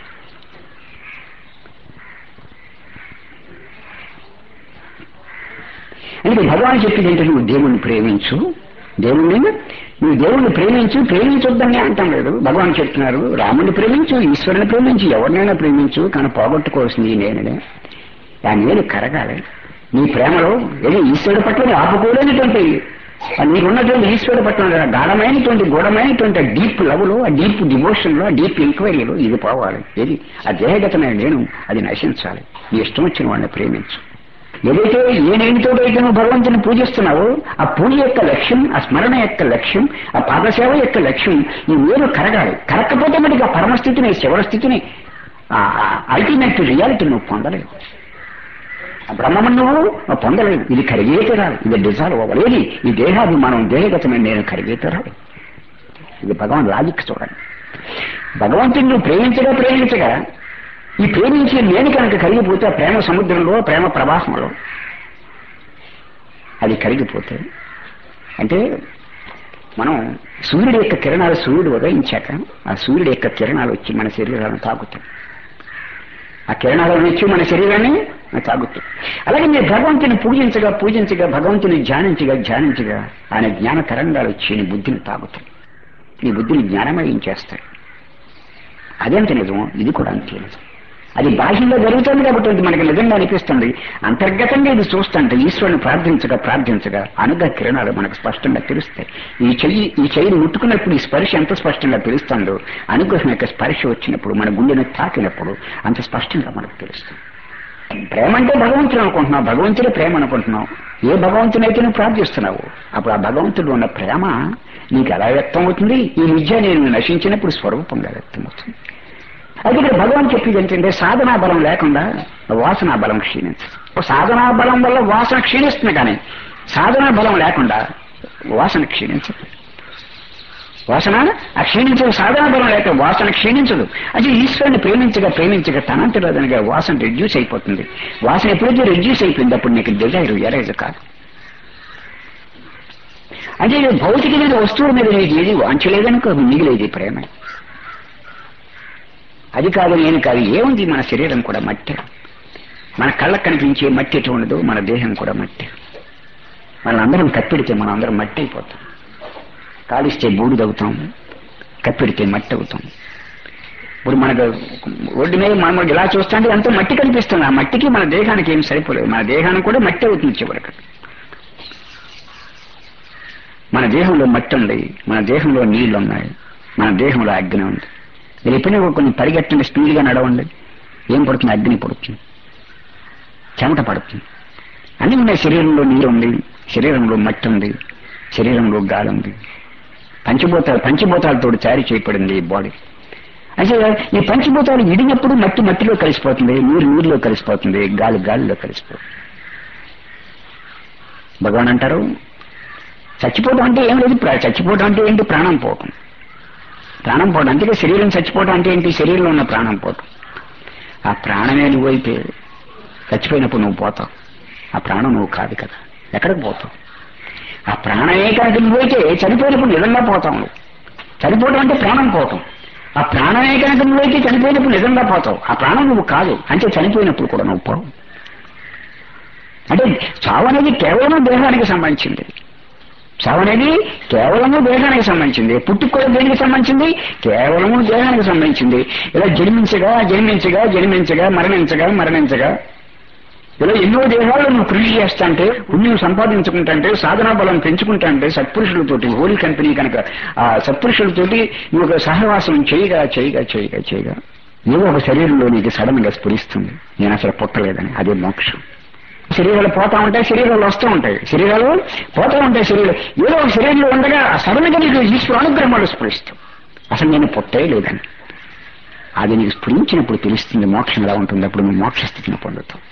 అంటే భగవాన్ చెప్పింది ఏంటంటే నువ్వు దేవుణ్ణి ప్రేమించు, దేవుణ్ణి నువ్వు దేవుణ్ణి ప్రేమించు, ప్రేమించొద్దని అంటాం లేదు. భగవాన్ చెప్తున్నారు రాముడిని ప్రేమించు, ఈశ్వరుని ప్రేమించు, ఎవరినైనా ప్రేమించు, కానీ పోగొట్టుకోవాల్సింది నేనే. ఆ నేను కరగాలి నీ ప్రేమలో. ఏదో ఈశ్వరుడి పట్ల ఆపుకోలేనటువంటి నీకున్నటువంటి ఈశ్వరుడి పట్ల గాఢమైనటువంటి గూఢమైనటువంటి డీప్ లవ్లో, ఆ డీప్ డివోషన్లో, ఆ డీప్ ఎంక్వైరీలో ఇది పోవాలి. ఏది ఆ దేహగతమైన నేను అది నశించాలి. నీ ఇష్టం వచ్చిన వాడిని ప్రేమించు. ఏదైతే ఏ నేటితో అయితే నువ్వు భగవంతుని పూజిస్తున్నావో ఆ పూజ యొక్క లక్ష్యం, ఆ స్మరణ యొక్క లక్ష్యం, ఆ పాదసేవ యొక్క లక్ష్యం ఈ నేను కరగాలి. కరగకపోతే మనకి ఆ పరమస్థితిని, శివర స్థితిని, అల్టిమేట్ రియాలిటీ నువ్వు పొందలేవు. ఆ బ్రహ్మను నువ్వు పొందలేవు. ఇది కరిగే తీరాలి, ఇది డిజాల్వ్ అవ్వలేదు. ఈ దేహాభిమానం దేహగతమైన నేను కరిగే తీరాలి. ఇది భగవాన్ లాజిక్ చూడండి. భగవంతుని నువ్వు ప్రేమించగా ప్రేమించగా ఈ ప్రేమించే నేను కనుక కరిగిపోతే ఆ ప్రేమ సముద్రంలో, ప్రేమ ప్రవాహంలో అది కరిగిపోతే అంటే మనం సూర్యుడి యొక్క కిరణాలు సూర్యుడు ఉదయించాక ఆ సూర్యుడి యొక్క కిరణాలు వచ్చి మన శరీరాలను తాగుతాయి. ఆ కిరణాలను వచ్చి మన శరీరాన్ని తాగుతాయి. అలాగే మీరు భగవంతుని పూజించగా పూజించగా భగవంతుని ధ్యానించగా ధ్యానించగా ఆయన జ్ఞాన తరంగాలు వచ్చి నీ బుద్ధిని తాగుతాయి. నీ బుద్ధిని జ్ఞానమయం చేస్తాయి. అదెంత నిజమో ఇది కూడా అంతే నిజం. అది బాహ్యంగా జరుగుతుంది కాబట్టి మనకి నిజంగా అనిపిస్తుంది. అంతర్గతంగా ఇది చూస్తుంటే ఈశ్వరుని ప్రార్థించగా ప్రార్థించగా అనుగ్రహ కిరణాలు మనకు స్పష్టంగా తెలుస్తాయి. ఈ చెయ్యి ఈ చెయ్యిని ముట్టుకున్నప్పుడు ఈ స్పర్శ ఎంత స్పష్టంగా తెలుస్తుందో అనుగ్రహం యొక్క స్పర్శ వచ్చినప్పుడు మన గుండెను తాకినప్పుడు అంత స్పష్టంగా మనకు తెలుస్తుంది. ప్రేమ అంటే భగవంతుడు అనుకుంటున్నావు, భగవంతుడే ప్రేమ అనుకుంటున్నావు. ఏ భగవంతునైతే నువ్వు ప్రార్థిస్తున్నావు అప్పుడు ఆ భగవంతుడు ఉన్న ప్రేమ నీకు ఎలా వ్యక్తం అవుతుంది? ఈ విద్య నేను నశించినప్పుడు స్వరూపంగా వ్యక్తం అవుతుంది. అయితే ఇక్కడ భగవాన్ చెప్పేది ఏంటంటే సాధనా బలం లేకుండా వాసనా బలం క్షీణించదు. సాధనా బలం వల్ల వాసన క్షీణిస్తుంది, కానీ సాధనా బలం లేకుండా వాసన క్షీణించదు. వాసన ఆ క్షీణించదు, సాధనా బలం లేక వాసన క్షీణించదు. అంటే ఈశ్వరుని ప్రేమించగా ప్రేమించగా తనంతరదనగా వాసన రెడ్యూస్ అయిపోతుంది. వాసన ఎప్పుడైతే రెడ్యూస్ అయిపోయింది అప్పుడు నీకు డిజైర్ ఎరైజ్ కాదు. అంటే భౌతికమైన వస్తువుల మీద నీకు ఏది వాంచలేదనుకో మిగిలేది ప్రేమ. అది కాదు నేను కాదు, ఏముంది మన శరీరం కూడా మట్టి, మన కళ్ళకు కనిపించే మట్టి ఎటు ఉండదు, మన దేహం కూడా మట్టి. మనందరం కప్పిడితే మనం అందరం మట్టి అయిపోతాం. కాలిస్తే బూడిదవుతాం, కప్పిడితే మట్టి అవుతాం. ఇప్పుడు మనకు ఒడ్డు మీద మనం ఇలా చూస్తుంటే అంతా మట్టి కనిపిస్తుంది. ఆ మట్టికి మన దేహానికి ఏం సరిపోలేదు, మన దేహానికి కూడా మట్టి అవుతుంది చివరికి. మన దేహంలో మట్టి ఉంది, మన దేహంలో నీళ్లు ఉన్నాయి, మన దేహంలో అగ్ని ఉంది. మీరు ఎప్పుడైనా కొన్ని పరిగెట్టండి, స్పీడ్గా నడవండి, ఏం పడుతుంది? అగ్ని పడుతుంది, చెమట పడుతుంది, అన్నీ ఉన్నాయి. శరీరంలో నీరు ఉంది, శరీరంలో మట్టి ఉంది, శరీరంలో గాలి ఉంది. పంచభూతాలు పంచభూతాలతో తయారు చేయబడింది ఈ బాడీ. అయితే ఈ పంచభూతాలు ఇడినప్పుడు మట్టి మట్టిలో కలిసిపోతుంది, నీరు నీరులో కలిసిపోతుంది, గాలి గాలిలో కలిసిపోతుంది. భగవాన్ అంటారు చచ్చిపోవడం అంటే ఏం లేదు, చచ్చిపోవడం అంటే ఏంటి? ప్రాణం పోవటం. ప్రాణం పోవడం అందుకే శరీరం చచ్చిపోవడం అంటే ఏంటి? శరీరంలో ఉన్న ప్రాణం పోవటం. ఆ ప్రాణమే నువ్వు అయితే చచ్చిపోయినప్పుడు నువ్వు పోతావు. ఆ ప్రాణం నువ్వు కాదు కదా, ఎక్కడికి పోతావు? ఆ ప్రాణమే కనుక నువ్వైతే చనిపోయినప్పుడు నిజంగా పోతావు. నువ్వు చనిపోవడం అంటే ప్రాణం పోవటం. ఆ ప్రాణమే కనుక నువ్వైతే చనిపోయినప్పుడు నిజంగా పోతావు. ఆ ప్రాణం నువ్వు కాదు, అంటే చనిపోయినప్పుడు కూడా నువ్వు పోవు. అంటే చావు అనేది కేవలం దేహానికి సంబంధించింది. చావు అనేది కేవలము దేహానికి సంబంధించింది. పుట్టుక కూడా దేనికి సంబంధించింది? కేవలము దేహానికి సంబంధించింది. ఇలా జన్మించగా జన్మించగా జన్మించగా మరణించగా మరణించగా ఇలా ఎన్నో దేహాలు నువ్వు కృషి చేస్తాంటే, పుణ్యం సంపాదించుకుంటాంటే, సాధనా బలం పెంచుకుంటాంటే, సత్పురుషులతోటి హోలీ కంపెనీ కనుక ఆ సత్పురుషులతోటి నువ్వు ఒక సహవాసం చేయగా చేయగా చేయగా చేయగా ఏదో ఒక శరీరంలో నీకు సడన్ గా స్ఫురిస్తుంది, నేను అసలు పుట్టలేదని. అదే మోక్షం. శరీరాలు పోతా ఉంటాయి, శరీరాలు వస్తూ ఉంటాయి, శరీరాలు పోతా ఉంటాయి. శరీరం ఏదో ఒక శరీరంలో ఉండగా సడన్ గా నీకు ఈశ్వరు అనుగ్రహం వల్ల స్ఫురిస్తాం, అసలు నేను పుట్టే లేదని. అది నీకు స్ఫురించినప్పుడు తెలుస్తుంది మోక్షం ఎలా ఉంటుంది. అప్పుడు నువ్వు మోక్ష స్థితిని పొందుతావు.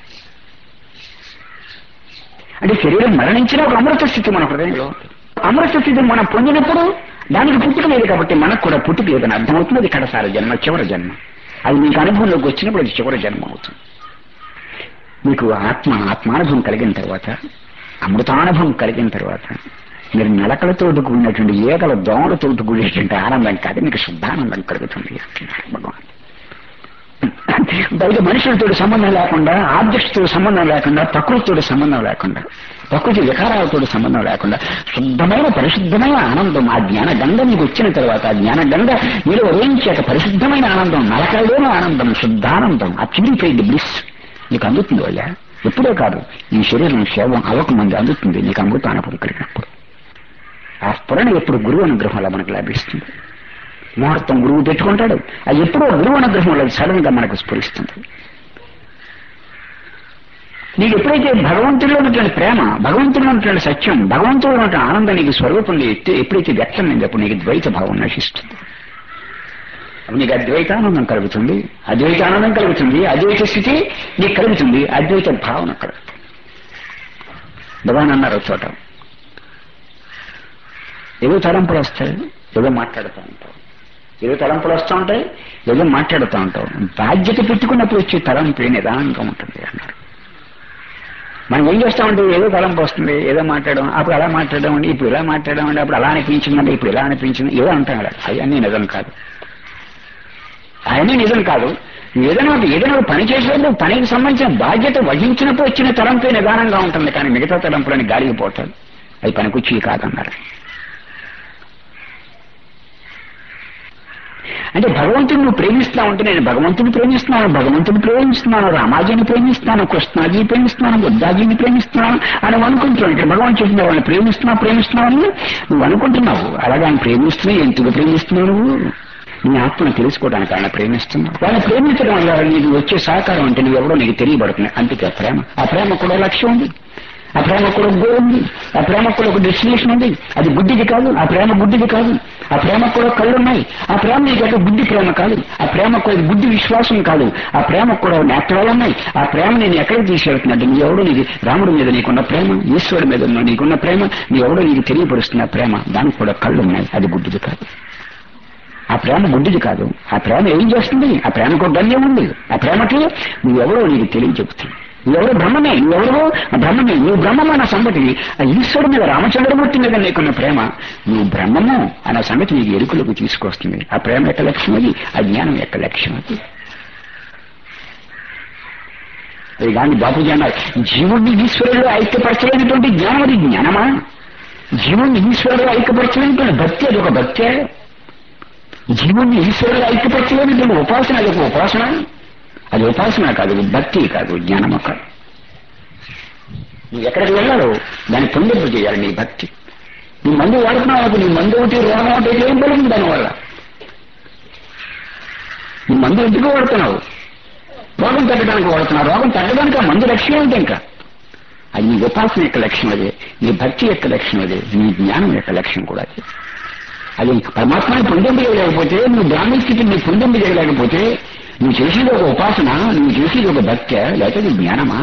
అంటే శరీరం మరణించిన ఒక అమృత స్థితి మన హృదయంలో. అమృత స్థితిని మనం పొందినప్పుడు దానికి పుట్టుక లేదు కాబట్టి మనకు కూడా పుట్టుక లేదని అర్థమవుతుంది. అది కడసారి జన్మ, చివరి జన్మ. అది మీకు అనుభవంలోకి వచ్చినప్పుడు అది చివరి జన్మ అవుతుంది. మీకు ఆత్మ ఆత్మానుభవం కలిగిన తర్వాత, అమృతానుభవం కలిగిన తర్వాత మీరు నలకలతో కూడినటువంటి ఏకల దోమలతో కూడినటువంటి ఆనందం కాదు, మీకు శుద్ధానందం కలుగుతుంది భగవాన్. బయట మనుషులతో సంబంధం లేకుండా, ఆబ్జెక్ట్స్తో సంబంధం లేకుండా, ప్రకృతితో సంబంధం లేకుండా, ప్రకృతి వికారాలతో సంబంధం లేకుండా శుద్ధమైన పరిశుద్ధమైన ఆనందం ఆ జ్ఞాన గంగ మీకు వచ్చిన తర్వాత, ఆ జ్ఞాన గంగ మీరు వరించాక పరిశుద్ధమైన ఆనందం, నలకలేని ఆనందం, శుద్ధానందం, ఆ ప్యూరిఫైడ్ బ్లిస్ నీకు అందుతుంది. వల్ల ఎప్పుడే కాదు, ఈ శరీరం సేవ అవక మంది అందుతుంది నీకు అమృత అనుభవం కలిగినప్పుడు. ఆ స్ఫురణ ఎప్పుడు గురువు అనుగ్రహంలో మనకు లభిస్తుంది. ముహూర్తం గురువు పెట్టుకుంటాడు, అది ఎప్పుడో గురువు అనుగ్రహంలో సడన్ గా మనకు స్ఫురిస్తుంది. నీకు ఎప్పుడైతే భగవంతుడిలో ఉన్నటువంటి ప్రేమ, భగవంతుడిలో ఉన్నటువంటి సత్యం, భగవంతుడిలో ఉన్నటువంటి ఆనందం నీకు స్వరూపంలో ఎప్పుడైతే వ్యక్తమైంది అప్పుడు నీకు ద్వైత భావం నశిస్తుంది. అప్పుడు నీకు అద్వైతానందం కలుగుతుంది, అద్వైతానందం కలుగుతుంది, అద్వైత స్థితి నీకు కలుగుతుంది, అద్వైత భావన కలుగుతుంది. భగవాన్ అన్నారు చోట, ఏదో తలంపులు వస్తాయి, ఏదో మాట్లాడుతూ ఉంటావు, ఏదో తలంపులు వస్తూ ఉంటాయి, ఏదో మాట్లాడుతూ ఉంటావు. బాధ్యత పెట్టుకున్నప్పుడు వచ్చే తలంపు నిదానంగా ఉంటుంది అన్నారు. మనం ఏం చేస్తామంటే ఏదో తలంపు వస్తుంది, ఏదో మాట్లాడడం, అప్పుడు అలా మాట్లాడడం అండి, ఇప్పుడు ఇలా మాట్లాడడం అండి, అప్పుడు అలా అనిపించిందంటే ఇప్పుడు ఇలా అనిపించింది, ఏదో అంటాం కదా. అవన్నీ నిజం కాదు, అవన్నీ నిజం కాదు. ఏదైనా ఏదైనా పని చేసేటప్పుడు పనికి సంబంధించిన బాధ్యత వహించినప్పుడు వచ్చిన తలంపే నిదానంగా ఉంటుంది, కానీ మిగతా తలంపులని గాలికి పోతాయి, అవి పనికొచ్చి కాదన్నారు. అంటే భగవంతుడు నువ్వు ప్రేమిస్తా ఉంటే నేను భగవంతుని ప్రేమిస్తున్నాను, భగవంతుని ప్రేమిస్తున్నాను, రామాజీని ప్రేమిస్తున్నాను, కృష్ణాజీని ప్రేమిస్తున్నాను, బుద్ధాజీని ప్రేమిస్తున్నాను అని అనుకుంటున్నావు. ఇక్కడ భగవాన్ చెప్తున్నావు వాళ్ళని ప్రేమిస్తున్నావు ప్రేమిస్తున్నావు అని నువ్వు అనుకుంటున్నావు. అలాగే ఆయన ప్రేమిస్తున్నావు, ఎందుకు ప్రేమిస్తున్నావు నువ్వు? నీ ఆత్మను తెలుసుకోవడానికి ఆయన ప్రేమిస్తున్నావు. వాళ్ళని ప్రేమించడం వల్ల నీకు వచ్చే సహకారం అంటే నువ్వెవరో నీకు తెలియబడుతుంది. అందుకే ఆ ప్రేమ. ఆ ప్రేమ కూడా లక్ష్యం ఉంది, ఆ ప్రేమ కూడా గోల్ ఉంది, ఆ ప్రేమ కూడా ఒక డెస్టినేషన్ ఉంది. అది గుడ్డిది కాదు, ఆ ప్రేమ గుడ్డిది కాదు. ఆ ప్రేమ కూడా కళ్ళున్నాయి. ఆ ప్రేమ నీకు గుడ్డి ప్రేమ కాదు, ఆ ప్రేమ కూడా గుడ్డి విశ్వాసం కాదు. ఆ ప్రేమ కూడా నేత్రాలు ఉన్నాయి. ఆ ప్రేమ నేను ఎక్కడికి తీసుకెళ్తున్నట్టు నీ ఎవడో నీకు రాముడి మీద నీకున్న ప్రేమ, ఈశ్వరుడి మీద నీకున్న ప్రేమ, నీ ఎవడో నీకు తెలియపరుస్తున్న ప్రేమ, దానికి కూడా కళ్ళు ఉన్నాయి. అది గుడ్డిది కాదు. ఆ ప్రేమ గుడ్డిది కాదు. ఆ ప్రేమ ఏం చేస్తుంది? ఆ ప్రేమకు గమ్యం ఉంది. ఆ ప్రేమకి నువ్వెవరో నీకు తెలియచెబుతుంది. నువ్వెవరో బ్రహ్మమే, నువ్వెవరో బ్రహ్మమే, నువ్వు బ్రహ్మము అన్న సంగతి ఆ ఈశ్వరుడి మీద, రామచంద్రమూర్తి మీద నీకున్న ప్రేమ, నువ్వు బ్రహ్మము అన్న సంగతి నీకు ఎరుకులకు తీసుకొస్తుంది. ఆ ప్రేమ యొక్క లక్ష్యం అది, ఆ జ్ఞానం యొక్క లక్ష్యం అది. అది కానీ బాపూజీ అన్నారు, జీవుడిని ఈశ్వరుడు ఐక్యపరచలేనటువంటి జ్ఞానం అది జ్ఞానమా? జీవుడిని ఈశ్వరుడు ఐక్యపరచలేనటువంటి భక్తి అది ఒక భక్తే? జీవుడిని ఈశ్వరుడు ఐక్యపరచలేనటువంటి ఉపాసన అది ఒక ఉపాసన? అది ఉపాసన కాదు, భక్తి కాదు, జ్ఞానము కాదు. నువ్వు ఎక్కడికి వెళ్ళాలో దాన్ని పొందింపు చేయాలి నీ భక్తి. నీ మందు వాడుతున్నావు, నీ మందు ఒకటి రోగం ఒకటి ఏం పడుతుంది దానివల్ల? నీ మందు ఎందుకు వాడుతున్నావు? రోగం తగ్గడానికి వాడుతున్నావు. రోగం తగ్గడానికి ఆ మందు లక్ష్యం ఏంటి? ఇంకా అది నీ ఉపాసన యొక్క లక్ష్యం అదే, నీ భక్తి యొక్క లక్ష్యం అదే, నీ జ్ఞానం యొక్క లక్ష్యం కూడా అదే. అది పరమాత్మని పొందింపు చేయలేకపోతే, నువ్వు బ్రాహ్మీ స్థితిని నువ్వు పొందింపు చేయలేకపోతే, నువ్వు చేసేది ఒక ఉపాసన, నువ్వు చేసేది ఒక భక్తి, లేకపోతే జ్ఞానమా?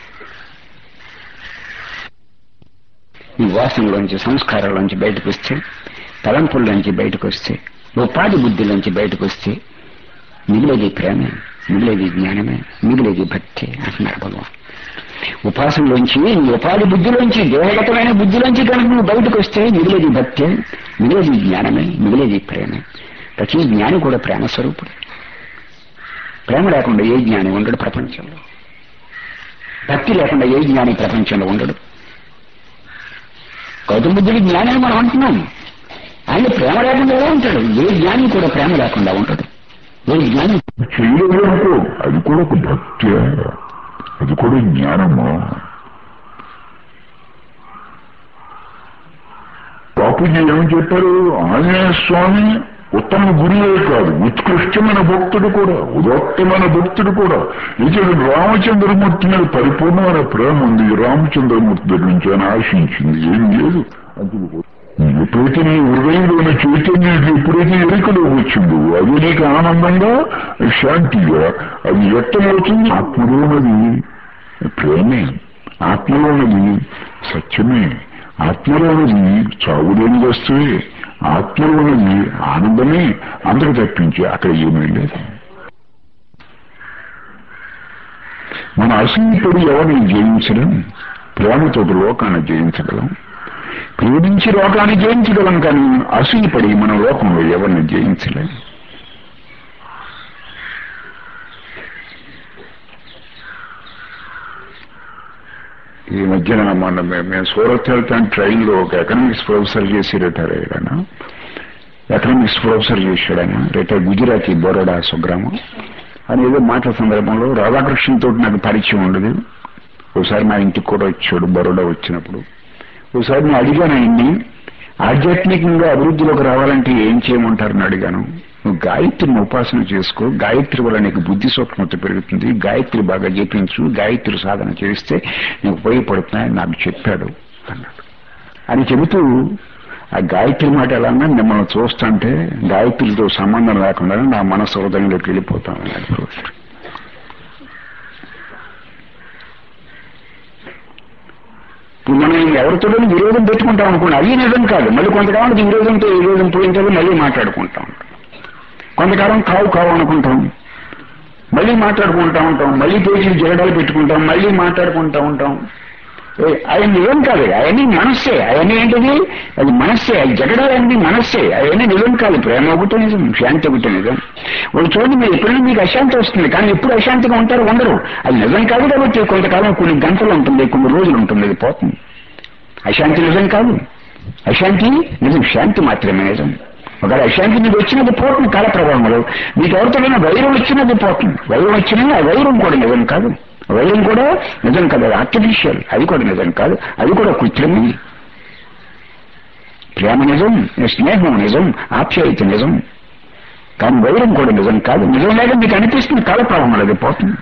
నీ వాసనలోంచి, సంస్కారాల్లోంచి బయటకు వస్తే, తలంపుల్లోంచి బయటకు వస్తే, ఉపాధి బుద్ధిలోంచి బయటకు వస్తే మిగిలేది ప్రేమే, మిగిలేది జ్ఞానమే, మిగిలేది భక్తి అంటున్నారు భగవాన్. ఉపాసనలోంచి, ఉపాధి బుద్ధిలోంచి, దేహగతమైన బుద్ధిలోంచి కనుక నువ్వు బయటకు వస్తే మిగిలేది భక్తి, మిగిలేది జ్ఞానమే, మిగిలేది ప్రేమే. ప్రతి జ్ఞాని కూడా ప్రేమ స్వరూపుడు. ప్రేమ లేకుండా ఏ జ్ఞాని ఉండడు ప్రపంచంలో. భక్తి లేకుండా ఏ జ్ఞాని ప్రపంచంలో ఉండడు. గౌతమ బుద్ధుడి జ్ఞాని మనం అంటున్నాం, ఆయన ప్రేమ లేకుండా ఎలా ఉంటాడు? ఏ జ్ఞాని కూడా ప్రేమ లేకుండా ఉంటాడు. ఏ జ్ఞాని చేయలేదనుకో, అది కూడా ఒక భక్తి, అది కూడా జ్ఞానము. బాపూజీ ఏమని చెప్పారు? ఆంజనేయ స్వామి ఉత్తమ గురువే కాదు, ఉత్కృష్టమైన భక్తుడు కూడా, ఉదోత్తమైన భక్తుడు కూడా. ఇతడు రామచంద్రమూర్తి మీద పరిపూర్ణమైన ప్రేమ ఉంది. రామచంద్రమూర్తి దగ్గర నుంచి ఆయన ఆశించింది ఏం లేదు. ఎప్పుడైతే నీ హృదయంలోని చైతన్యం ఎప్పుడైతే ఎరుకలో వచ్చిందో అది నీకు ఆనందంగా, శాంతిగా అది వ్యక్తమవుతుంది. ఆత్మలోనది ప్రేమే, ఆత్మలోనది సత్యమే, ఆత్మలోనది చావులేని వస్తువే, ఆత్మలోనది ఆనందమే. అందరూ తప్పించి అక్కడ ఏమీ లేదు. మన అసూయపడి ఎవరిని జయించడం? ప్రేమతో లోకాన్ని జయించగలం, ప్రేమించి లోకాన్ని జయించగలం, కానీ అసూయపడి మన లోకంలో ఎవరిని జయించలేం. ఈ మధ్యన మన మేము సూరత్ వెళ్తాను ట్రైన్లో ఒక ఎకనామిక్స్ ప్రొఫెసర్ చేసి రిటైర్ అయ్యాడన. ఎకనామిక్స్ ప్రొఫెసర్ చేశాడన, రిటైర్ గుజరాతీ బరోడా స్వగ్రామం అని ఏదో మాటల సందర్భంలో రాధాకృష్ణతో నాకు పరిచయం ఉండదు. ఒకసారి మా ఇంటికి కూడా వచ్చాడు బరోడా వచ్చినప్పుడు. ఒకసారి నేను అడిగాను ఆయన్ని, ఆధ్యాత్మికంగా అభివృద్ధిలోకి రావాలంటే ఏం చేయమంటారని అడిగాను. నువ్వు గాయత్రిని ఉపాసన చేసుకో, గాయత్రి వల్ల నీకు బుద్ధి సూక్ష్మత పెరుగుతుంది, గాయత్రి బాగా జపించు, గాయత్రి సాధన చేస్తే నీకు ఉపయోగపడుతున్నాయని నాకు చెప్పాడు అన్నాడు. అని చెబుతూ ఆ గాయత్రి మాట ఎలా అన్నా, మిమ్మల్ని చూస్తుంటే గాయత్రితో సంబంధం లేకుండా నా మనసు హృదయంలోకి వెళ్ళిపోతాను అన్నాడు. ఇప్పుడు మనం ఎవరితో విరోధం పెట్టుకుంటాం అనుకోండి, అది నిజం కాదు. మళ్ళీ కొంతకాలం విరోధంతో విరోధం పోయించాలి, మళ్ళీ మాట్లాడుకుంటాం. కొంతకాలం కావు కావు అనుకుంటాం, మళ్ళీ మాట్లాడుకుంటా ఉంటాం, మళ్ళీ పేజీలు జగడాలు పెట్టుకుంటాం, మళ్ళీ మాట్లాడుకుంటా ఉంటాం. అవన్నీ ఏం కాదు, అవన్నీ మనస్సే. అవన్నీ ఏంటిది? అది మనస్సే. అది జగడాలన్నీ మనస్సే. అవన్నీ నిజం కాదు. ప్రేమ ఒకటి నిజం, శాంతి ఒకటి నిజం. వాళ్ళు చూడండి, మీరు ఎప్పుడైనా మీకు అశాంతి వస్తుంది, కానీ ఎప్పుడు అశాంతిగా ఉంటారు ఉండరు. అది నిజం కాదు కాబట్టి కొంతకాలం కొన్ని గంటలు ఉంటుంది, కొన్ని రోజులు ఉంటుంది, అది పోతుంది. అశాంతి నిజం కాదు, అశాంతి నిజం, శాంతి మాత్రమే నిజం. ఒకవేళ అశాంతి మీకు వచ్చినది పోతుంది కాల ప్రభావంలో. మీకు ఎవరితోనైనా వైరం వచ్చినది పోతుంది. వైరం వచ్చినా ఆ వైరం కూడా నిజం కాదు, వైరం కూడా నిజం కాదు, అది ఆర్టిఫిషియల్. అది కూడా నిజం కాదు, అది కూడా కృత్రిమే. ప్రేమ నిజం, స్నేహం నిజం, ఆప్యాయత నిజం, కానీ వైరం కూడా నిజం కాదు. నిజం లేక మీకు అనిపిస్తుంది కాలప్రవాహం అది పోతుంది.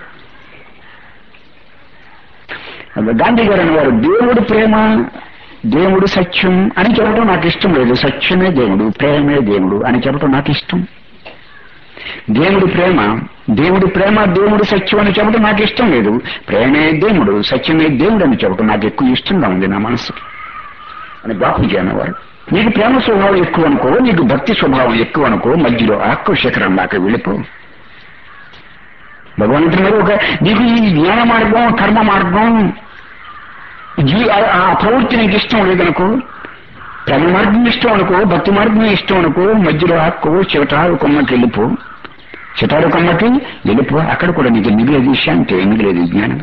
గాంధీ గారు అనేవారు దేవుడు ప్రేమ, దేవుడు సత్యం అని చెప్పడం నాకు ఇష్టం లేదు. సత్యమే దేవుడు, ప్రేమే దేవుడు అని చెప్పడం నాకు ఇష్టం. దేవుడి ప్రేమ, దేవుడి ప్రేమ, దేవుడు సత్యం అని చెప్పడం నాకు ఇష్టం లేదు. ప్రేమే దేవుడు, సత్యమే దేవుడు అని చెప్పడం నాకు ఎక్కువ ఇష్టంగా ఉంది నా మనసుకి అని బాపూజీ అనేవారు. నీకు ప్రేమ స్వభావం ఎక్కువ అనుకో, నీకు భక్తి స్వభావం ఎక్కువ అనుకో, మధ్యలో ఆకు శిఖరం దాకా వెళ్ళిపో. భగవంతుని మీద ఒక నీకు ఈ జ్ఞాన మార్గం, కర్మ మార్గం, జీ ఆ ప్రవృత్తి నీకు ఇష్టం లేదనుకో, ప్రేమ మార్గం ఇష్టం అనుకో, భక్తి మార్గం ఇష్టం అనుకో, మధ్యలో ఆకు చివటారు కొమ్మకి వెళ్ళిపో. చిటారు కొమ్మకి వెళ్ళిపో. అక్కడ కూడా నీకు మిగిలేదు శాంతి, మిగిలేదు జ్ఞానం.